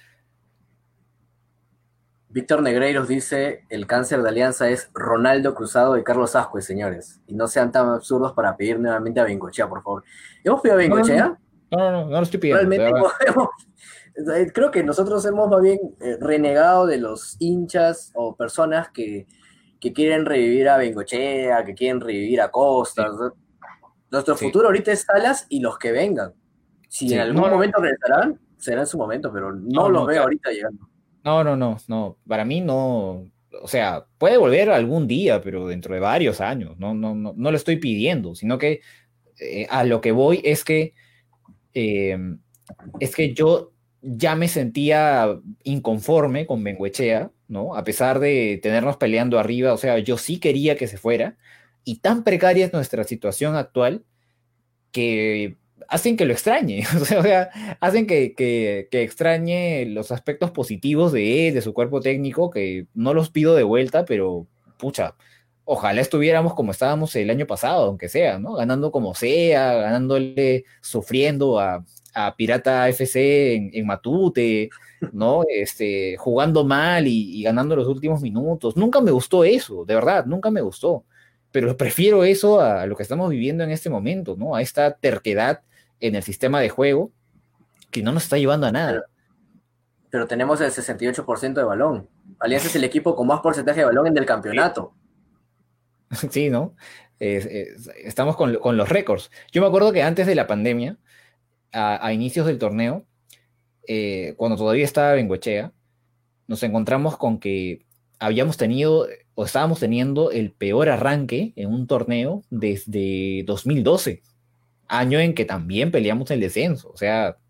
S2: Víctor Negreiros dice, el cáncer de Alianza es Ronaldo Cruzado y Carlos Ascuez, señores. Y no sean tan absurdos para pedir nuevamente a Bengochea, por favor. ¿Hemos pedido a
S1: No, no,
S2: Bengochea?
S1: no lo estoy pidiendo.
S2: Realmente creo que nosotros hemos más bien renegado de los hinchas o personas que quieren revivir a Bengochea, que quieren revivir a Costa.
S1: Sí,
S2: O sea, nuestro
S1: sí.
S2: futuro ahorita es Salas y los que vengan. Si en
S1: Sí,
S2: algún momento regresarán, será en su momento, pero no
S1: no,
S2: los
S1: no,
S2: veo
S1: claro.
S2: ahorita llegando.
S1: No, para mí no, o sea, puede volver algún día, pero dentro de varios años, no lo estoy pidiendo, sino que a lo que voy eh, es que yo ya me sentía inconforme con Bengoechea, ¿no? A pesar de tenernos peleando arriba, o sea, yo sí quería que se fuera, y tan precaria es nuestra situación actual que hacen que lo extrañe, o sea, hacen que extrañe los aspectos positivos de él, de su cuerpo técnico, que no los pido de vuelta, pero pucha, ojalá estuviéramos como estábamos el año pasado, aunque sea, ¿no? Ganando como sea, ganándole, sufriendo a Pirata FC en Matute, ¿no? Jugando mal y ganando los últimos minutos. Nunca me gustó eso, de verdad, nunca me gustó. Pero prefiero eso a lo que estamos viviendo en este momento, ¿no? A esta terquedad en el sistema de juego que no nos está llevando a
S2: Pero,
S1: nada.
S2: pero tenemos el 68% de balón. Alianza es el equipo con más porcentaje de balón en el campeonato.
S1: Sí, ¿no? Estamos con los récords. Yo me acuerdo que antes de la pandemia, a inicios del torneo, cuando todavía estaba Bengoechea, nos encontramos con que habíamos tenido o estábamos teniendo el peor arranque en un torneo desde 2012, año en que también peleamos el descenso. O sea,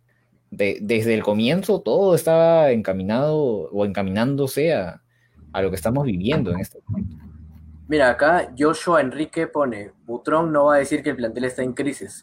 S1: Desde el comienzo todo estaba encaminado o encaminándose a lo que estamos viviendo en este momento.
S2: Mira, acá Joshua Enrique pone, Butrón no va a decir que el plantel está en crisis,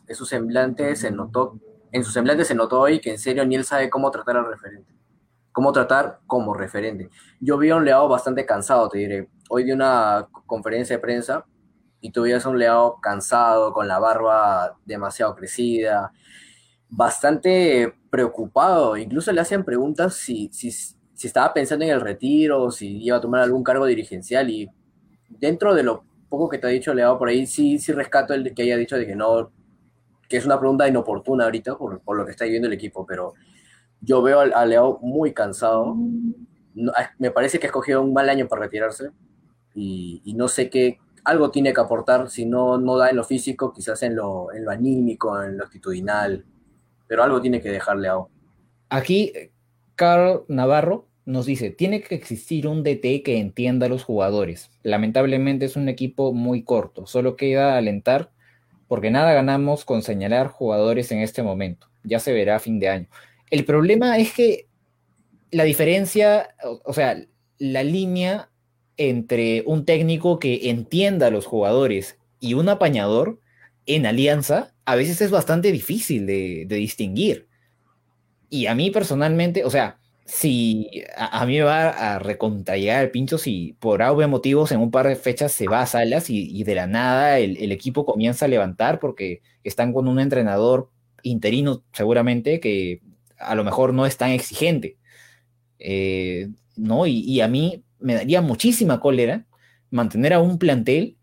S2: en su semblante se notó hoy que en serio ni él sabe cómo tratar al referente, cómo tratar como referente. Yo vi a un Leao bastante cansado, te diré. Hoy di una conferencia de prensa y tú veías a un Leao cansado, con la barba demasiado crecida, bastante preocupado. Incluso le hacen preguntas si estaba pensando en el retiro, si iba a tomar algún cargo dirigencial. Y dentro de lo poco que te ha dicho Leao por ahí, sí rescato el que haya dicho de que no, que es una pregunta inoportuna ahorita por lo que está viviendo el equipo, pero yo veo a Leao muy cansado. No, me parece que ha escogido un mal año para retirarse y no sé qué, algo tiene que aportar, si no da en lo físico, quizás en lo anímico, en lo actitudinal, pero algo tiene que dejarle a...
S1: Aquí, Carl Navarro nos dice, tiene que existir un DT que entienda a los jugadores. Lamentablemente es un equipo muy corto, solo queda alentar porque nada ganamos con señalar jugadores en este momento. Ya se verá a fin de año. El problema es que la diferencia, o sea, la línea entre un técnico que entienda a los jugadores y un apañador en Alianza a veces es bastante difícil de distinguir. Y a mí personalmente, o sea, si a mí me va a recontrallar el pincho si por algún motivos en un par de fechas se va a Salas y de la nada el equipo comienza a levantar porque están con un entrenador interino seguramente que a lo mejor no es tan exigente. ¿No? Y a mí me daría muchísima cólera mantener a un plantel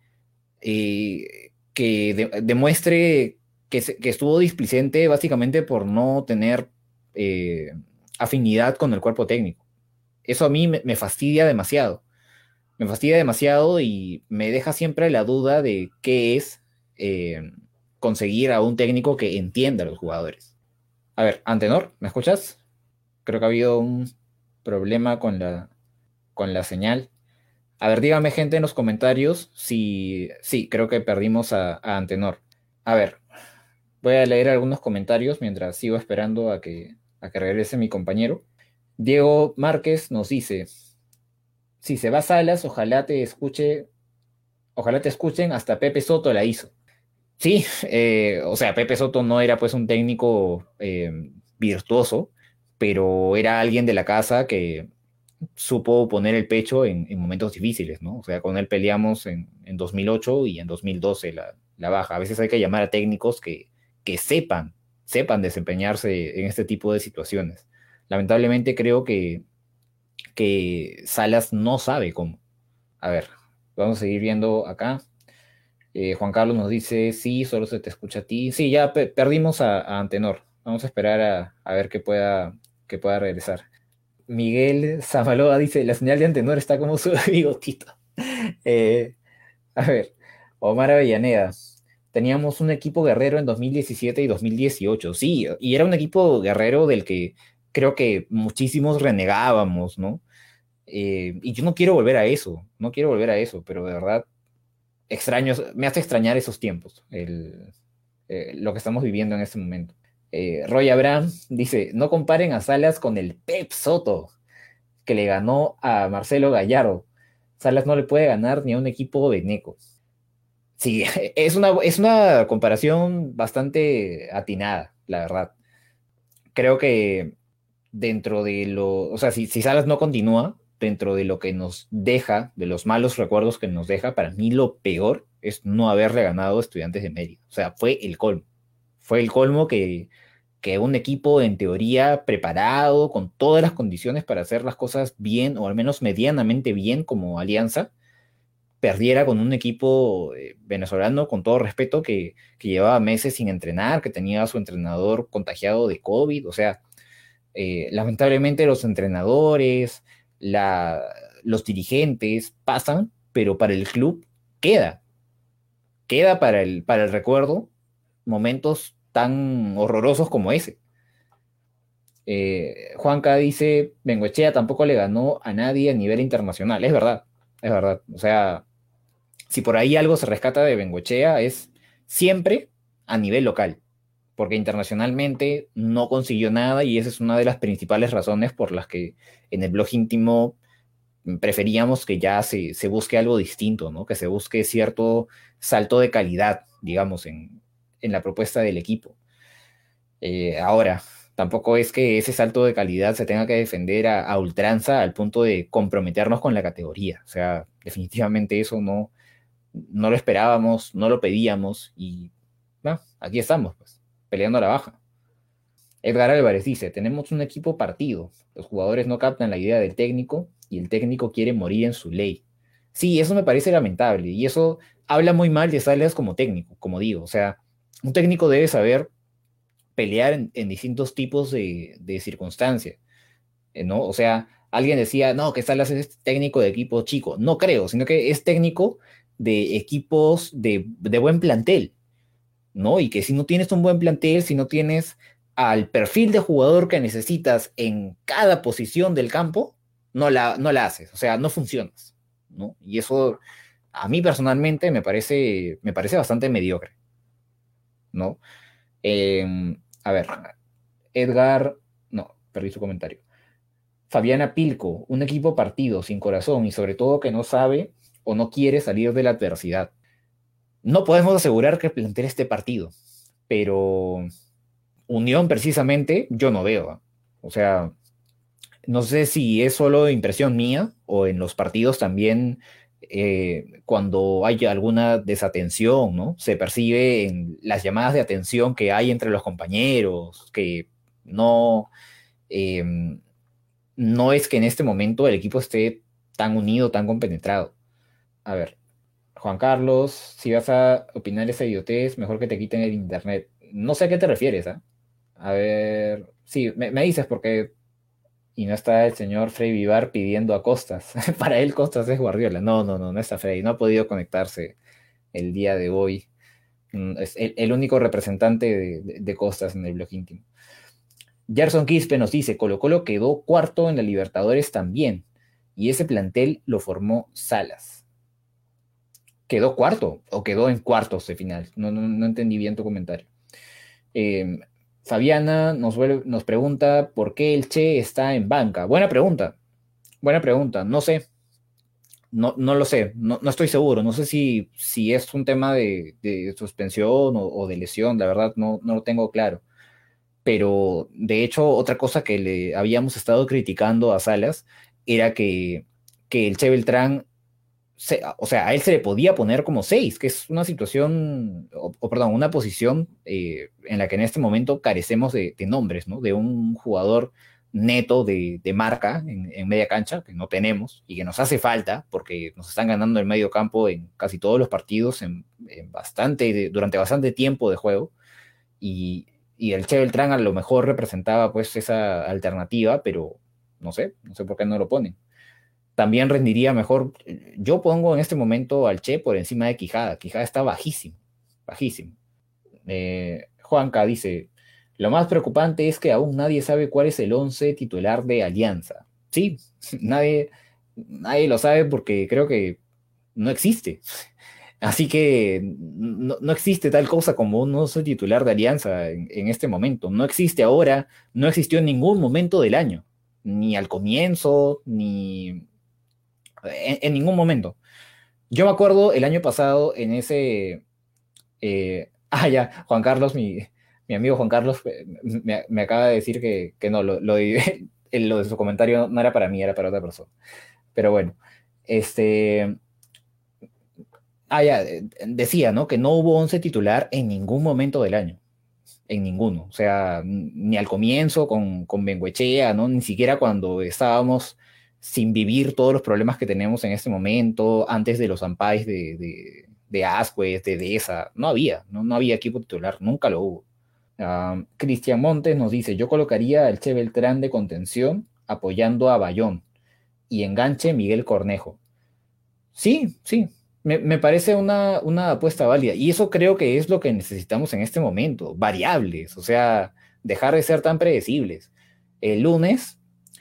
S1: que demuestre que estuvo displicente básicamente por no tener eh, afinidad con el cuerpo técnico. Eso a mí me fastidia demasiado. Me fastidia demasiado y me deja siempre la duda de qué es eh, conseguir a un técnico que entienda a los jugadores. A ver, Antenor, ¿me escuchas? Creo que ha habido un problema con la señal. A ver, dígame gente en los comentarios si... Sí, creo que perdimos a Antenor. A ver, voy a leer algunos comentarios mientras sigo esperando a que regrese mi compañero. Diego Márquez nos dice, si se va a Salas, ojalá te escuchen, hasta Pepe Soto la hizo. Sí, o sea, Pepe Soto no era pues un técnico virtuoso, pero era alguien de la casa que supo poner el pecho en momentos difíciles, ¿no? O sea, con él peleamos en 2008 y en 2012 la baja. A veces hay que llamar a técnicos que sepan desempeñarse en este tipo de situaciones. Lamentablemente creo que Salas no sabe cómo. A ver, vamos a seguir viendo acá. Juan Carlos nos dice, sí, solo se te escucha a ti. Sí, ya perdimos a Antenor. Vamos a esperar a ver que pueda regresar. Miguel Zamaloa dice, la señal de Antenor está como su bigotito. Eh, a ver, Omar Avellaneda. Teníamos un equipo guerrero en 2017 y 2018, sí, y era un equipo guerrero del que creo que muchísimos renegábamos, ¿no? Y yo no quiero volver a eso, no quiero volver a eso, pero de verdad me hace extrañar esos tiempos, lo que estamos viviendo en este momento. Roy Abraham dice, no comparen a Salas con el Pep Soto, que le ganó a Marcelo Gallardo. Salas no le puede ganar ni a un equipo veneco. Sí, es una comparación bastante atinada, la verdad. Creo que o sea, si Salas no continúa, dentro de lo que nos deja, de los malos recuerdos que nos deja, para mí lo peor es no haberle ganado a Estudiantes de Mérida. O sea, fue el colmo. Fue el colmo que un equipo en teoría preparado, con todas las condiciones para hacer las cosas bien, o al menos medianamente bien como Alianza, perdiera con un equipo venezolano, con todo respeto, que llevaba meses sin entrenar, que tenía a su entrenador contagiado de COVID. O sea, lamentablemente los entrenadores, la, los dirigentes pasan, pero para el club queda, queda para el recuerdo momentos tan horrorosos como ese. Juanca dice, Bengoechea tampoco le ganó a nadie a nivel internacional. Es verdad, es verdad. O sea, si por ahí algo se rescata de Bengoechea es siempre a nivel local. porque internacionalmente no consiguió nada y esa es una de las principales razones por las que en el blog íntimo preferíamos que ya se busque algo distinto, ¿no? Que se busque cierto salto de calidad, digamos, en la propuesta del equipo. Ahora, tampoco es que ese salto de calidad se tenga que defender a ultranza al punto de comprometernos con la categoría. O sea, definitivamente eso no lo esperábamos, no lo pedíamos y bueno, aquí estamos, pues, peleando a la baja. Edgar Álvarez dice, tenemos un equipo partido, los jugadores no captan la idea del técnico y el técnico quiere morir en su ley. Sí, eso me parece lamentable y eso habla muy mal de Salas como técnico, como digo. O sea, un técnico debe saber pelear en distintos tipos de circunstancias, ¿no? O sea, alguien decía, no, que Salas es técnico de equipo chico. No creo, sino que es técnico de equipos de buen plantel, ¿no? Y que si no tienes un buen plantel, si no tienes al perfil de jugador que necesitas en cada posición del campo, no la haces, o sea, no funcionas, ¿no? Y eso a mí personalmente me parece bastante mediocre, ¿no? Eh, a ver, Edgar, no, perdí su comentario. Fabiana Pilco, un equipo partido, sin corazón y sobre todo que no sabe o no quiere salir de la adversidad. No podemos asegurar que el plantel esté partido, pero unión precisamente yo no veo. ¿Ah? O sea, no sé si es solo impresión mía o en los partidos también cuando hay alguna desatención, ¿no? Se percibe en las llamadas de atención que hay entre los compañeros, que no, eh, no es que en este momento el equipo esté tan unido, tan compenetrado. A ver, Juan Carlos, si vas a opinar esa idiotez, mejor que te quiten el internet. No sé a qué te refieres, ¿ah? A ver, sí, me dices porque... Y no está el señor Frey Vivar pidiendo a Costas. Para él Costas es Guardiola. No, no, no, no está Frey. No ha podido conectarse el día de hoy. Es el único representante de Costas en el blog íntimo. Gerson Quispe nos dice, Colo Colo quedó cuarto en la Libertadores también. Y ese plantel lo formó Salas. ¿Quedó cuarto o quedó en cuartos de final? No entendí bien tu comentario. Eh, Fabiana nos pregunta por qué el Che está en banca. Buena pregunta. Buena pregunta. No sé. No lo sé. No estoy seguro. No sé si es un tema de suspensión o de lesión. La verdad, no lo tengo claro. Pero de hecho, otra cosa que le habíamos estado criticando a Salas era que el Che Beltrán o sea, a él se le podía poner como 6, que es una situación, perdón, una posición en la que en este momento carecemos de nombres, ¿no? De un jugador neto de marca en media cancha, que no tenemos y que nos hace falta porque nos están ganando el medio campo en casi todos los partidos durante bastante tiempo de juego y el Che Beltrán a lo mejor representaba pues esa alternativa, pero no sé por qué no lo ponen. También rendiría mejor. Yo pongo en este momento al Che por encima de Quijada. Quijada está bajísimo, bajísimo. Juanca dice, lo más preocupante es que aún nadie sabe cuál es el 11 titular de Alianza. Sí, nadie lo sabe porque creo que no existe. Así que no existe tal cosa como un 11 titular de Alianza en este momento. No existe ahora, no existió en ningún momento del año. Ni al comienzo, ni en ningún momento. Yo me acuerdo el año pasado en ese... ya, Juan Carlos, mi amigo Juan Carlos me acaba de decir que no, lo de su comentario no era para mí, era para otra persona. Pero bueno, este... ya, decía, ¿no? Que no hubo 11 titular en ningún momento del año. En ninguno. O sea, ni al comienzo con Bengoechea, ¿no? Ni siquiera cuando estábamos sin vivir todos los problemas que tenemos en este momento, antes de los ampais de Ascuez, de Deza, no había equipo titular, nunca lo hubo. Cristian Montes nos dice, yo colocaría al Che Beltrán de contención apoyando a Bayón y enganche Miguel Cornejo. Sí, sí, me parece una apuesta válida y eso creo que es lo que necesitamos en este momento, variables, o sea, dejar de ser tan predecibles. El lunes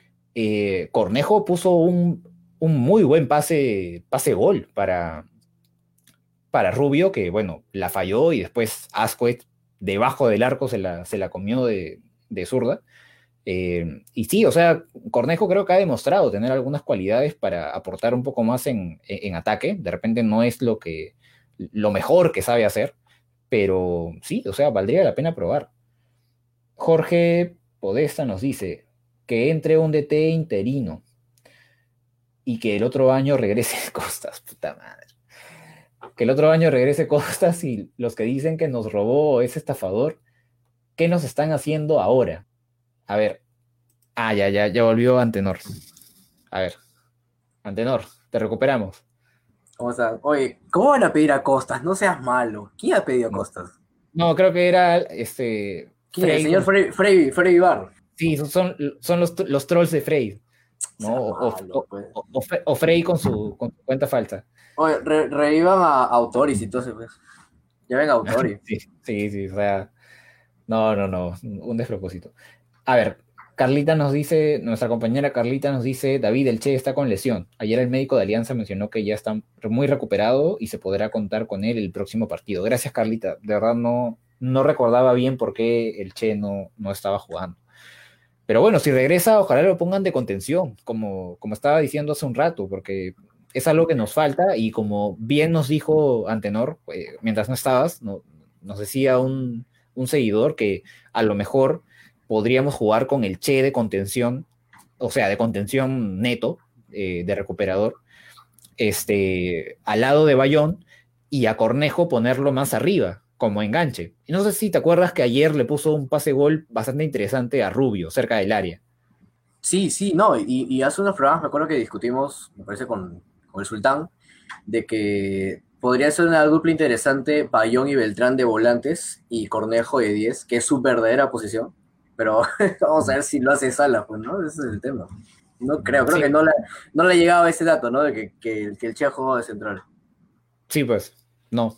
S1: Cornejo puso un muy buen pase gol para Rubio, que bueno, la falló y después Asquith debajo del arco se la comió de zurda. Y sí, o sea, Cornejo creo que ha demostrado tener algunas cualidades para aportar un poco más en ataque. De repente no es lo mejor que sabe hacer, pero sí, o sea, valdría la pena probar. Jorge Podesta nos dice que entre un DT interino y que el otro año regrese Costas, puta madre. Que el otro año regrese Costas y los que dicen que nos robó es estafador, ¿qué nos están haciendo ahora? A ver, ya volvió Antenor. A ver, Antenor, te recuperamos.
S2: ¿Cómo estás? Oye, ¿cómo van a pedir a Costas? No seas malo. ¿Quién ha pedido a
S1: No,
S2: Costas?
S1: no, creo que era
S2: ¿Quién? El
S1: Frey.
S2: señor Frey Ibarra.
S1: Sí, son los trolls de Frey, ¿no?
S2: Seas malo, pues.
S1: O Frey con su cuenta falsa.
S2: Oye, revivan a Autoris y todo eso, pues. Ya ven a Autori.
S1: Sí, o sea, no, un despropósito. A ver, Carlita nos dice, nuestra compañera Carlita nos dice, David, el Che está con lesión. Ayer el médico de Alianza mencionó que ya está muy recuperado y se podrá contar con él el próximo partido. Gracias, Carlita. De verdad no recordaba bien por qué el Che no estaba jugando. Pero bueno, si regresa, ojalá lo pongan de contención, como estaba diciendo hace un rato, porque es algo que nos falta y como bien nos dijo Antenor, mientras no estabas, nos decía un seguidor que a lo mejor podríamos jugar con el Che de contención, o sea, de contención neto, de recuperador, al lado de Bayón y a Cornejo ponerlo más arriba, como enganche. Y no sé si te acuerdas que ayer le puso un pase gol bastante interesante a Rubio, cerca del área.
S2: Sí, sí, no, y hace unos programas me acuerdo que discutimos, me parece, con el Sultán, de que podría ser una dupla interesante Payón y Beltrán de volantes y Cornejo de 10, que es su verdadera posición, pero vamos a ver si lo hace Sala, pues, ¿no? Ese es el tema. No creo
S1: Sí,
S2: que no le llegaba ese dato, ¿no? De que el Che ha jugado de central.
S1: sí, pues, no.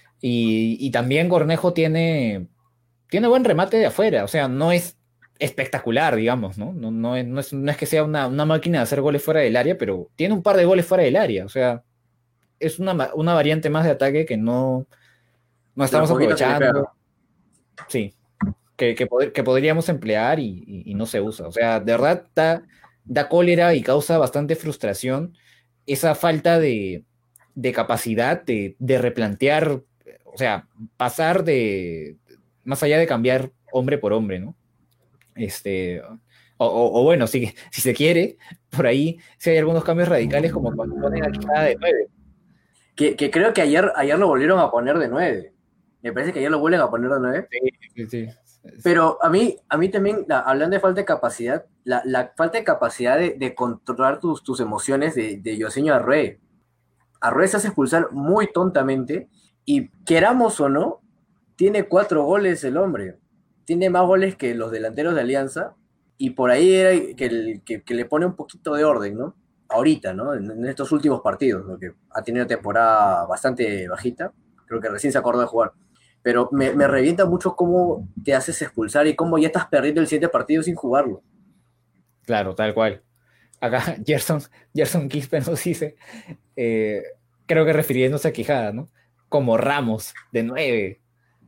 S1: Y también Cornejo tiene buen remate de afuera, o sea, no es espectacular, digamos, ¿no? No es que sea una máquina de hacer goles fuera del área, pero tiene un par de goles fuera del área, o sea, es una variante más de ataque que no
S2: De los
S1: estamos
S2: poquitos que le
S1: aprovechando,
S2: pega.
S1: sí, que podríamos emplear y no se usa. O sea, de verdad da cólera y causa bastante frustración esa falta de capacidad de replantear, o sea, pasar más allá de cambiar hombre por hombre, ¿no? Este, o bueno, si se quiere, por ahí, si hay algunos cambios radicales como cuando ponen a Quijada de 9.
S2: Que creo que ayer lo volvieron a poner de 9. Me parece que ayer lo vuelven a poner de 9.
S1: Sí.
S2: Pero a mí también, hablando de falta de capacidad, la falta de capacidad de controlar tus emociones de Yoseño Arrué. Arrué se hace expulsar muy tontamente y queramos o no, tiene 4 goles el hombre. Tiene más goles que los delanteros de Alianza y por ahí era que le pone un poquito de orden, ¿no? Ahorita, ¿no? En estos últimos partidos, porque ha tenido temporada bastante bajita, creo que recién se acordó de jugar. Pero me revienta mucho cómo te haces expulsar y cómo ya estás perdiendo el 7 partido sin jugarlo.
S1: Claro, tal cual. Acá Gerson Quispe nos dice, eh, creo que refiriéndose a Quijada, ¿no? Como Ramos, de 9.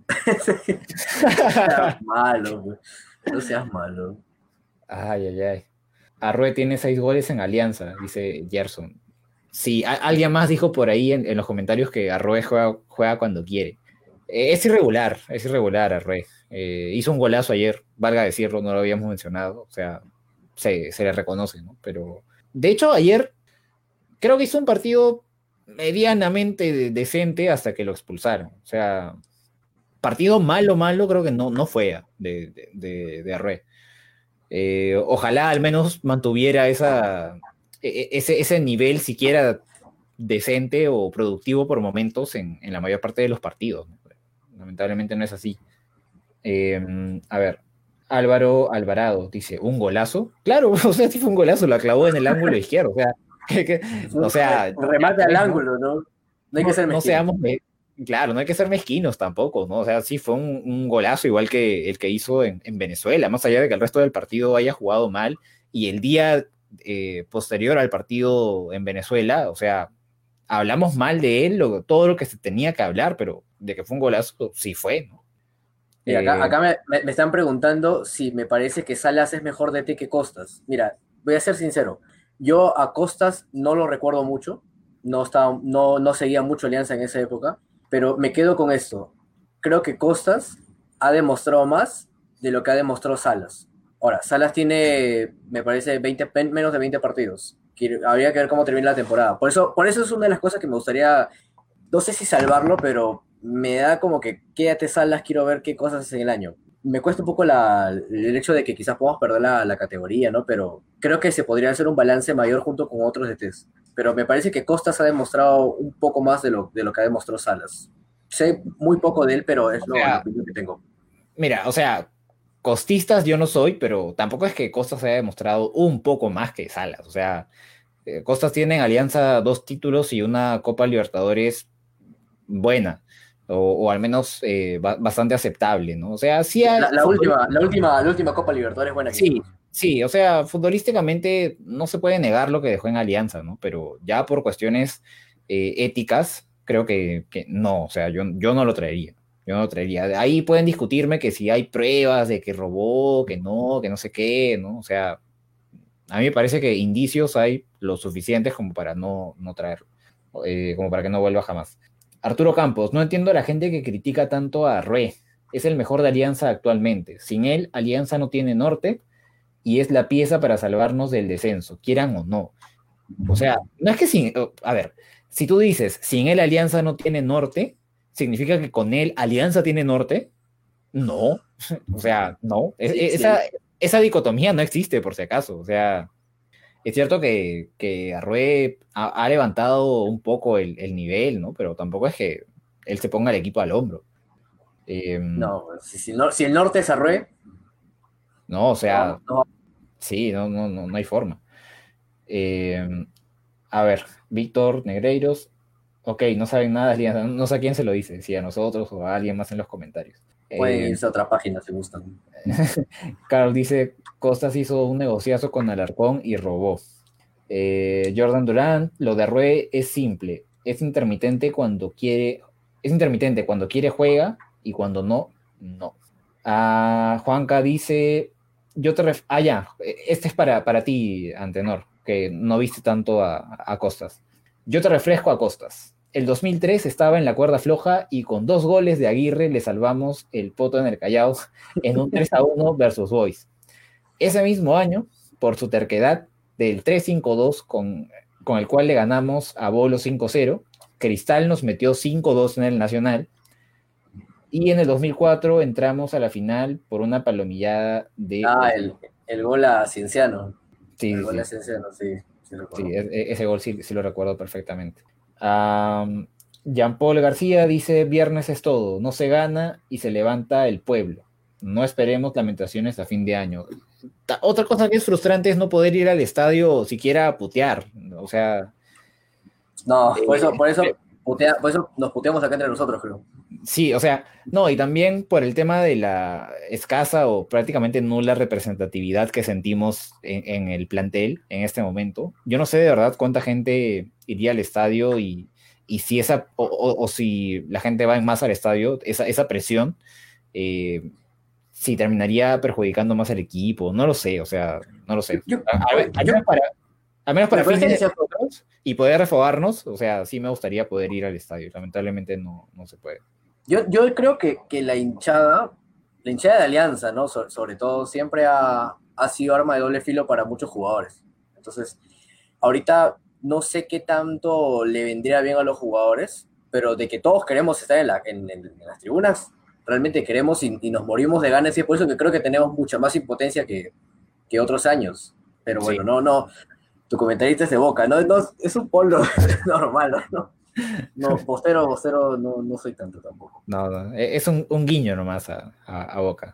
S2: No seas malo, güey. No seas malo.
S1: Ay. Arrue tiene 6 goles en Alianza, dice Gerson. Sí, alguien más dijo por ahí en los comentarios que Arrue juega cuando quiere. Es irregular Arrue. Hizo un golazo ayer, valga decirlo, no lo habíamos mencionado, o sea, se le reconoce, ¿no? Pero, de hecho, ayer creo que hizo un partido medianamente decente hasta que lo expulsaron. O sea, partido malo, creo que no fue de Arrue. Ojalá al menos mantuviera ese nivel siquiera decente o productivo por momentos en la mayor parte de los partidos, ¿no? Lamentablemente no es así. A ver, Álvaro Alvarado dice, ¿un golazo? Claro, o sea, sí fue un golazo, lo clavó en el ángulo izquierdo, o sea, o sea,
S2: Remate al
S1: pues, ¿no?
S2: ángulo, ¿no? No hay que ser
S1: No
S2: mezquino.
S1: seamos, claro, no hay que ser mezquinos tampoco, ¿no? O sea, sí fue un golazo igual que el que hizo en Venezuela, más allá de que el resto del partido haya jugado mal y el día posterior al partido en Venezuela, o sea, hablamos mal de él, todo lo que se tenía que hablar, pero de que fue un golazo, sí fue, ¿no?
S2: Mira, acá,
S1: Eh,
S2: acá me están preguntando si me parece que Salas es mejor DT que Costas. Mira, voy a ser sincero. Yo a Costas no lo recuerdo mucho. No seguía mucho Alianza en esa época. Pero me quedo con esto. Creo que Costas ha demostrado más de lo que ha demostrado Salas. Ahora, Salas tiene, me parece, menos de 20 partidos. Habría que ver cómo termina la temporada. Por eso es una de las cosas que me gustaría, no sé si salvarlo, pero me da como que quédate Salas, quiero ver qué cosas hace en el año. Me cuesta un poco el hecho de que quizás podamos perder la categoría, ¿no? Pero creo que se podría hacer un balance mayor junto con otros DTs. Pero me parece que Costas ha demostrado un poco más de lo que ha demostrado Salas. Sé muy poco de él, pero es
S1: o
S2: la
S1: sea,
S2: opinión que tengo.
S1: mira, o sea, costistas yo no soy, pero tampoco es que Costas haya demostrado un poco más que Salas. O sea, Costas tiene en Alianza 2 títulos y una Copa Libertadores buena, o al menos bastante aceptable, ¿no? O sea, sí,
S2: La última Copa Libertadores buena que
S1: sí,
S2: hicimos.
S1: sí, o sea, futbolísticamente no se puede negar lo que dejó en Alianza, ¿no? Pero ya por cuestiones éticas, creo que no, o sea, yo no lo traería. Yo no lo traería. De ahí pueden discutirme que si hay pruebas de que robó, que no sé qué, ¿no? O sea, a mí me parece que indicios hay lo suficientes como para no traerlo, como para que no vuelva jamás. Arturo Campos, no entiendo a la gente que critica tanto a Rue. Es el mejor de Alianza actualmente. Sin él, Alianza no tiene norte y es la pieza para salvarnos del descenso, quieran o no. O sea, no es que sin, a ver, si tú dices, sin él Alianza no tiene norte, ¿significa que con él Alianza tiene norte? No, o sea, no.
S2: Sí, sí.
S1: Esa dicotomía no existe, por si acaso. O sea, es cierto que Arrué ha levantado un poco el nivel, ¿no? Pero tampoco es que él se ponga el equipo al hombro. Eh,
S2: No, si el norte es Arrué,
S1: no, o
S2: no,
S1: sea,
S2: no.
S1: sí, no hay forma. Eh, a ver, Víctor Negreiros, ok, no saben nada de Alianza, no sé a quién se lo dice, si a nosotros o a alguien más en los comentarios.
S2: Pueden
S1: Eh,
S2: irse a otra página si gustan.
S1: Carl dice, Costas hizo un negociazo con Alarcón y robó. Jordan Durant, lo de Arrué es simple, es intermitente cuando quiere juega y cuando no, no. Juanca dice, ya, este es para ti, Antenor, que no viste tanto a Costas. Yo te refresco a Costas. El 2003 estaba en la cuerda floja y con 2 goles de Aguirre le salvamos el poto en el Callao en un 3-1 versus Boys. Ese mismo año, por su terquedad del 3-5-2 con el cual le ganamos a Bolo 5-0, Cristal nos metió 5-2 en el Nacional y en el 2004 entramos a la final por una palomillada de
S2: Ah,
S1: Osil.
S2: el gol a Cienciano. El
S1: Sí,
S2: gol a
S1: sí,
S2: Cienciano, sí, sí
S1: sí,
S2: recuerdo.
S1: ese gol sí lo recuerdo perfectamente. Jean-Paul García dice, viernes es todo, no se gana y se levanta el pueblo. No esperemos lamentaciones a fin de año. Otra cosa que es frustrante es no poder ir al estadio siquiera a putear. O sea,
S2: No, por eso,
S1: eh,
S2: por eso, por eso nos puteamos acá entre nosotros, creo.
S1: sí, o sea, no, y también por el tema de la escasa o prácticamente nula representatividad que sentimos en el plantel en este momento. Yo no sé de verdad cuánta gente iría al estadio y si o si la gente va en masa al estadio, esa presión, eh, si terminaría perjudicando más al equipo. No lo sé, o sea, no lo sé.
S2: Yo,
S1: Al,
S2: oye,
S1: al menos al menos
S2: me
S1: para
S2: parece
S1: fines
S2: que
S1: de nosotros y poder refogarnos, o sea, sí me gustaría poder ir al estadio. Lamentablemente no se puede.
S2: yo creo que la hinchada de Alianza, ¿no? Sobre todo, siempre ha sido arma de doble filo para muchos jugadores. Entonces, ahorita no sé qué tanto le vendría bien a los jugadores, pero de que todos queremos estar en las tribunas, realmente queremos y nos morimos de ganas, y es por eso que creo que tenemos mucha más impotencia que otros años. Pero
S1: Sí.
S2: bueno, no, tu comentarista es de Boca, no, es un polo normal, ¿no? No, Bostero no soy tanto tampoco.
S1: No, es un guiño nomás a Boca.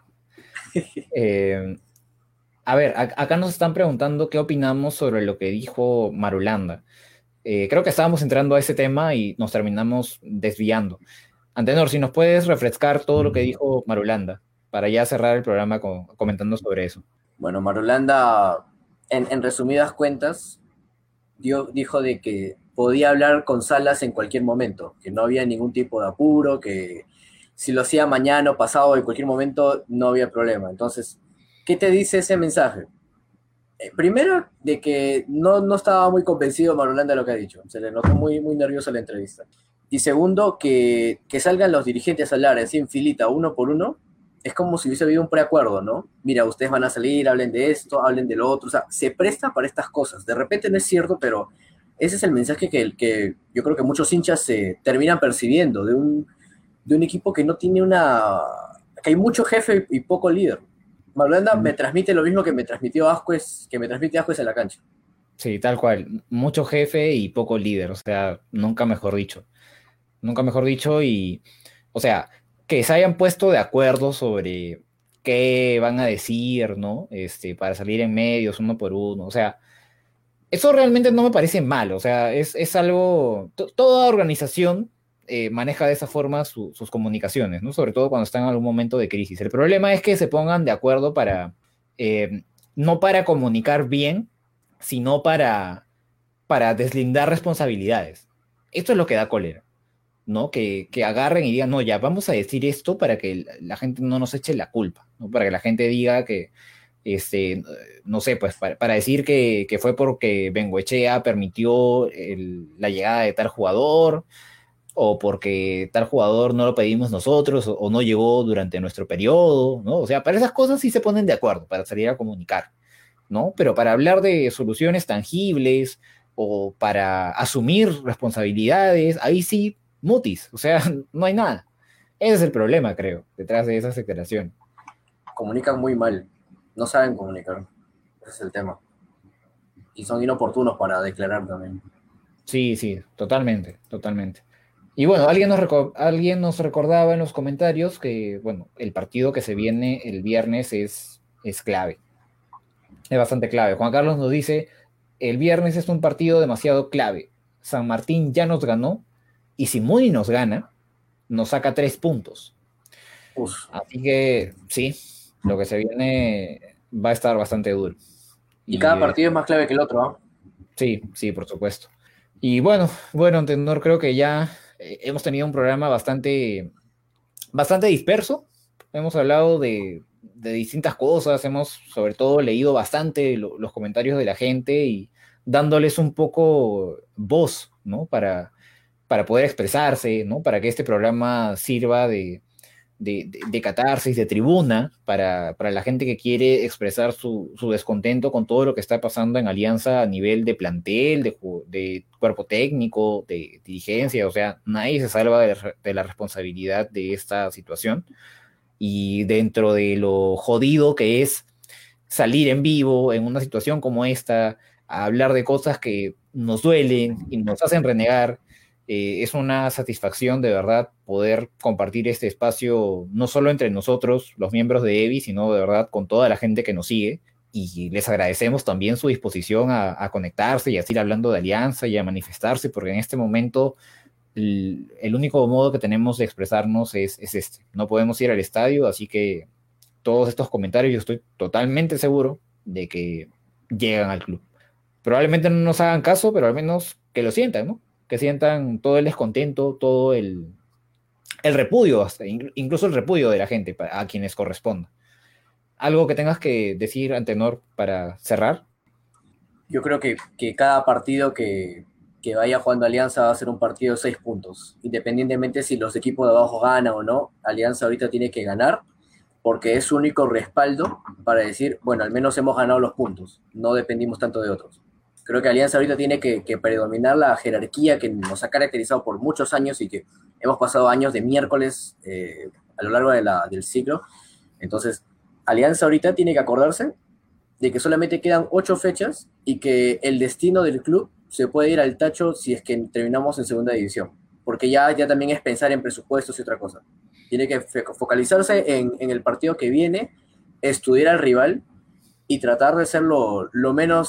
S1: Eh, a ver, acá nos están preguntando qué opinamos sobre lo que dijo Marulanda. Creo que estábamos entrando a ese tema y nos terminamos desviando. Antenor, si nos puedes refrescar todo lo que dijo Marulanda para ya cerrar el programa comentando sobre eso.
S2: Bueno, Marulanda, en resumidas cuentas, dijo de que podía hablar con Salas en cualquier momento, que no había ningún tipo de apuro, que si lo hacía mañana o pasado, en cualquier momento, no había problema. Entonces, ¿qué te dice ese mensaje? Primero, de que no estaba muy convencido Marulanda de lo que ha dicho. Se le notó muy nervioso en la entrevista. Y segundo, que salgan los dirigentes a hablar así en filita, uno por uno, es como si hubiese habido un preacuerdo, ¿no? Mira, ustedes van a salir, hablen de esto, hablen de lo otro. O sea, se presta para estas cosas. De repente no es cierto, pero ese es el mensaje que yo creo que muchos hinchas se terminan percibiendo de un equipo que no tiene una... que hay mucho jefe y poco líder. Marulanda me transmite lo mismo que me transmitió Ascuez, que me transmite Ascuez en la cancha.
S1: Sí, tal cual. Mucho jefe y poco líder, o sea, nunca mejor dicho. Nunca mejor dicho y, o sea, que se hayan puesto de acuerdo sobre qué van a decir, ¿no? Para salir en medios uno por uno, o sea, eso realmente no me parece mal, o sea, es algo, toda organización maneja de esa forma sus comunicaciones, ¿no? Sobre todo cuando están en algún momento de crisis. El problema es que se pongan de acuerdo eh, no para comunicar bien, sino para deslindar responsabilidades. Esto es lo que da cólera, ¿no? Que agarren y digan, no, ya, vamos a decir esto para que la gente no nos eche la culpa, ¿no? Para que la gente diga que, este, no sé, pues para decir que fue porque Bengoechea permitió la llegada de tal jugador, o porque tal jugador no lo pedimos nosotros, o no llegó durante nuestro periodo, ¿no? O sea, para esas cosas sí se ponen de acuerdo, para salir a comunicar, ¿no? Pero para hablar de soluciones tangibles o para asumir responsabilidades, ahí sí, mutis, o sea, no hay nada. Ese es el problema, creo, detrás de esas declaraciones.
S2: Comunican muy mal, no saben comunicar, ese es el tema. Y son inoportunos para declarar también.
S1: Sí, sí, totalmente, totalmente. Y bueno, alguien nos recordaba en los comentarios que, bueno, el partido que se viene el viernes es clave, es bastante clave. Juan Carlos nos dice, el viernes es un partido demasiado clave. San Martín ya nos ganó y si Muni nos gana, nos saca 3 puntos.
S2: Uf.
S1: Así que sí, lo que se viene va a estar bastante duro.
S2: Y
S1: Y
S2: cada partido es más clave que el otro, ¿ah?
S1: sí, sí, por supuesto. Y bueno, Tenor, creo que ya hemos tenido un programa bastante disperso. Hemos hablado de distintas cosas, hemos sobre todo leído bastante los comentarios de la gente y dándoles un poco voz, ¿no? Para poder expresarse, ¿no? Para que este programa sirva de catarsis, de tribuna, para la gente que quiere expresar su descontento con todo lo que está pasando en Alianza a nivel de plantel, de cuerpo técnico, de dirigencia, o sea, nadie se salva de la responsabilidad de esta situación. Y dentro de lo jodido que es salir en vivo en una situación como esta, a hablar de cosas que nos duelen y nos hacen renegar, es una satisfacción de verdad poder compartir este espacio no solo entre nosotros, los miembros de EVI, sino de verdad con toda la gente que nos sigue. Y les agradecemos también su disposición a conectarse y a seguir hablando de Alianza y a manifestarse, porque en este momento el único modo que tenemos de expresarnos es este. No podemos ir al estadio, así que todos estos comentarios yo estoy totalmente seguro de que llegan al club. Probablemente no nos hagan caso, pero al menos que lo sientan, ¿no? Que sientan todo el descontento, todo el repudio, hasta incluso el repudio de la gente a quienes corresponda. ¿Algo que tengas que decir, Antenor, para cerrar?
S2: Yo creo que cada partido que vaya jugando Alianza va a ser un partido de 6 puntos. Independientemente si los equipos de abajo ganan o no, Alianza ahorita tiene que ganar porque es su único respaldo para decir, bueno, al menos hemos ganado los puntos, no dependimos tanto de otros. Creo que Alianza ahorita tiene que predominar la jerarquía que nos ha caracterizado por muchos años y que hemos pasado años de miércoles a lo largo del ciclo. Entonces, Alianza ahorita tiene que acordarse de que solamente quedan 8 fechas y que el destino del club se puede ir al tacho si es que terminamos en segunda división, porque ya también es pensar en presupuestos y otra cosa. Tiene que focalizarse en el partido que viene, estudiar al rival y tratar de ser lo menos,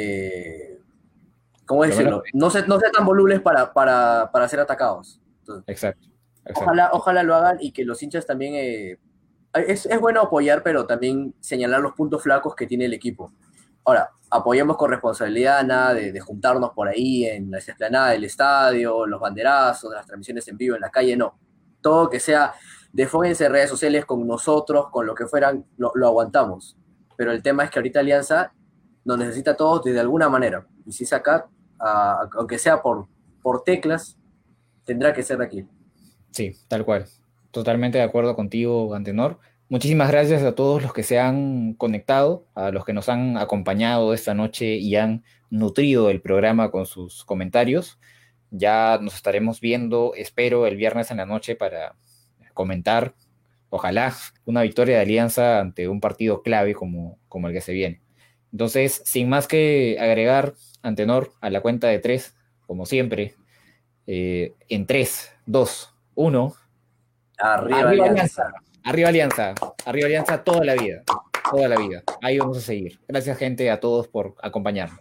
S2: ¿cómo
S1: Lo menos.
S2: decirlo? No ser tan volubles para ser atacados. Entonces,
S1: Exacto, exacto.
S2: ojalá lo hagan y que los hinchas también es bueno apoyar, pero también señalar los puntos flacos que tiene el equipo. Ahora, apoyemos con responsabilidad, nada de juntarnos por ahí en la explanada del estadio, los banderazos, las transmisiones en vivo en la calle, no. todo que sea, desfóguense en redes sociales con nosotros, con lo que fueran, lo aguantamos. Pero el tema es que ahorita Alianza nos necesita a todos de alguna manera. Y si es acá, aunque sea por teclas, tendrá que ser de aquí.
S1: Sí, tal cual. Totalmente de acuerdo contigo, Antenor. Muchísimas gracias a todos los que se han conectado, a los que nos han acompañado esta noche y han nutrido el programa con sus comentarios. Ya nos estaremos viendo, espero, el viernes en la noche para comentar, ojalá, una victoria de Alianza ante un partido clave como el que se viene. Entonces, sin más que agregar, Antenor, a la cuenta de tres, como siempre, en 3, 2, 1.
S2: Arriba
S1: Arriba
S2: Alianza.
S1: Alianza, arriba Alianza, arriba Alianza toda la vida, toda la vida. Ahí vamos a seguir. Gracias, gente, a todos por acompañarnos.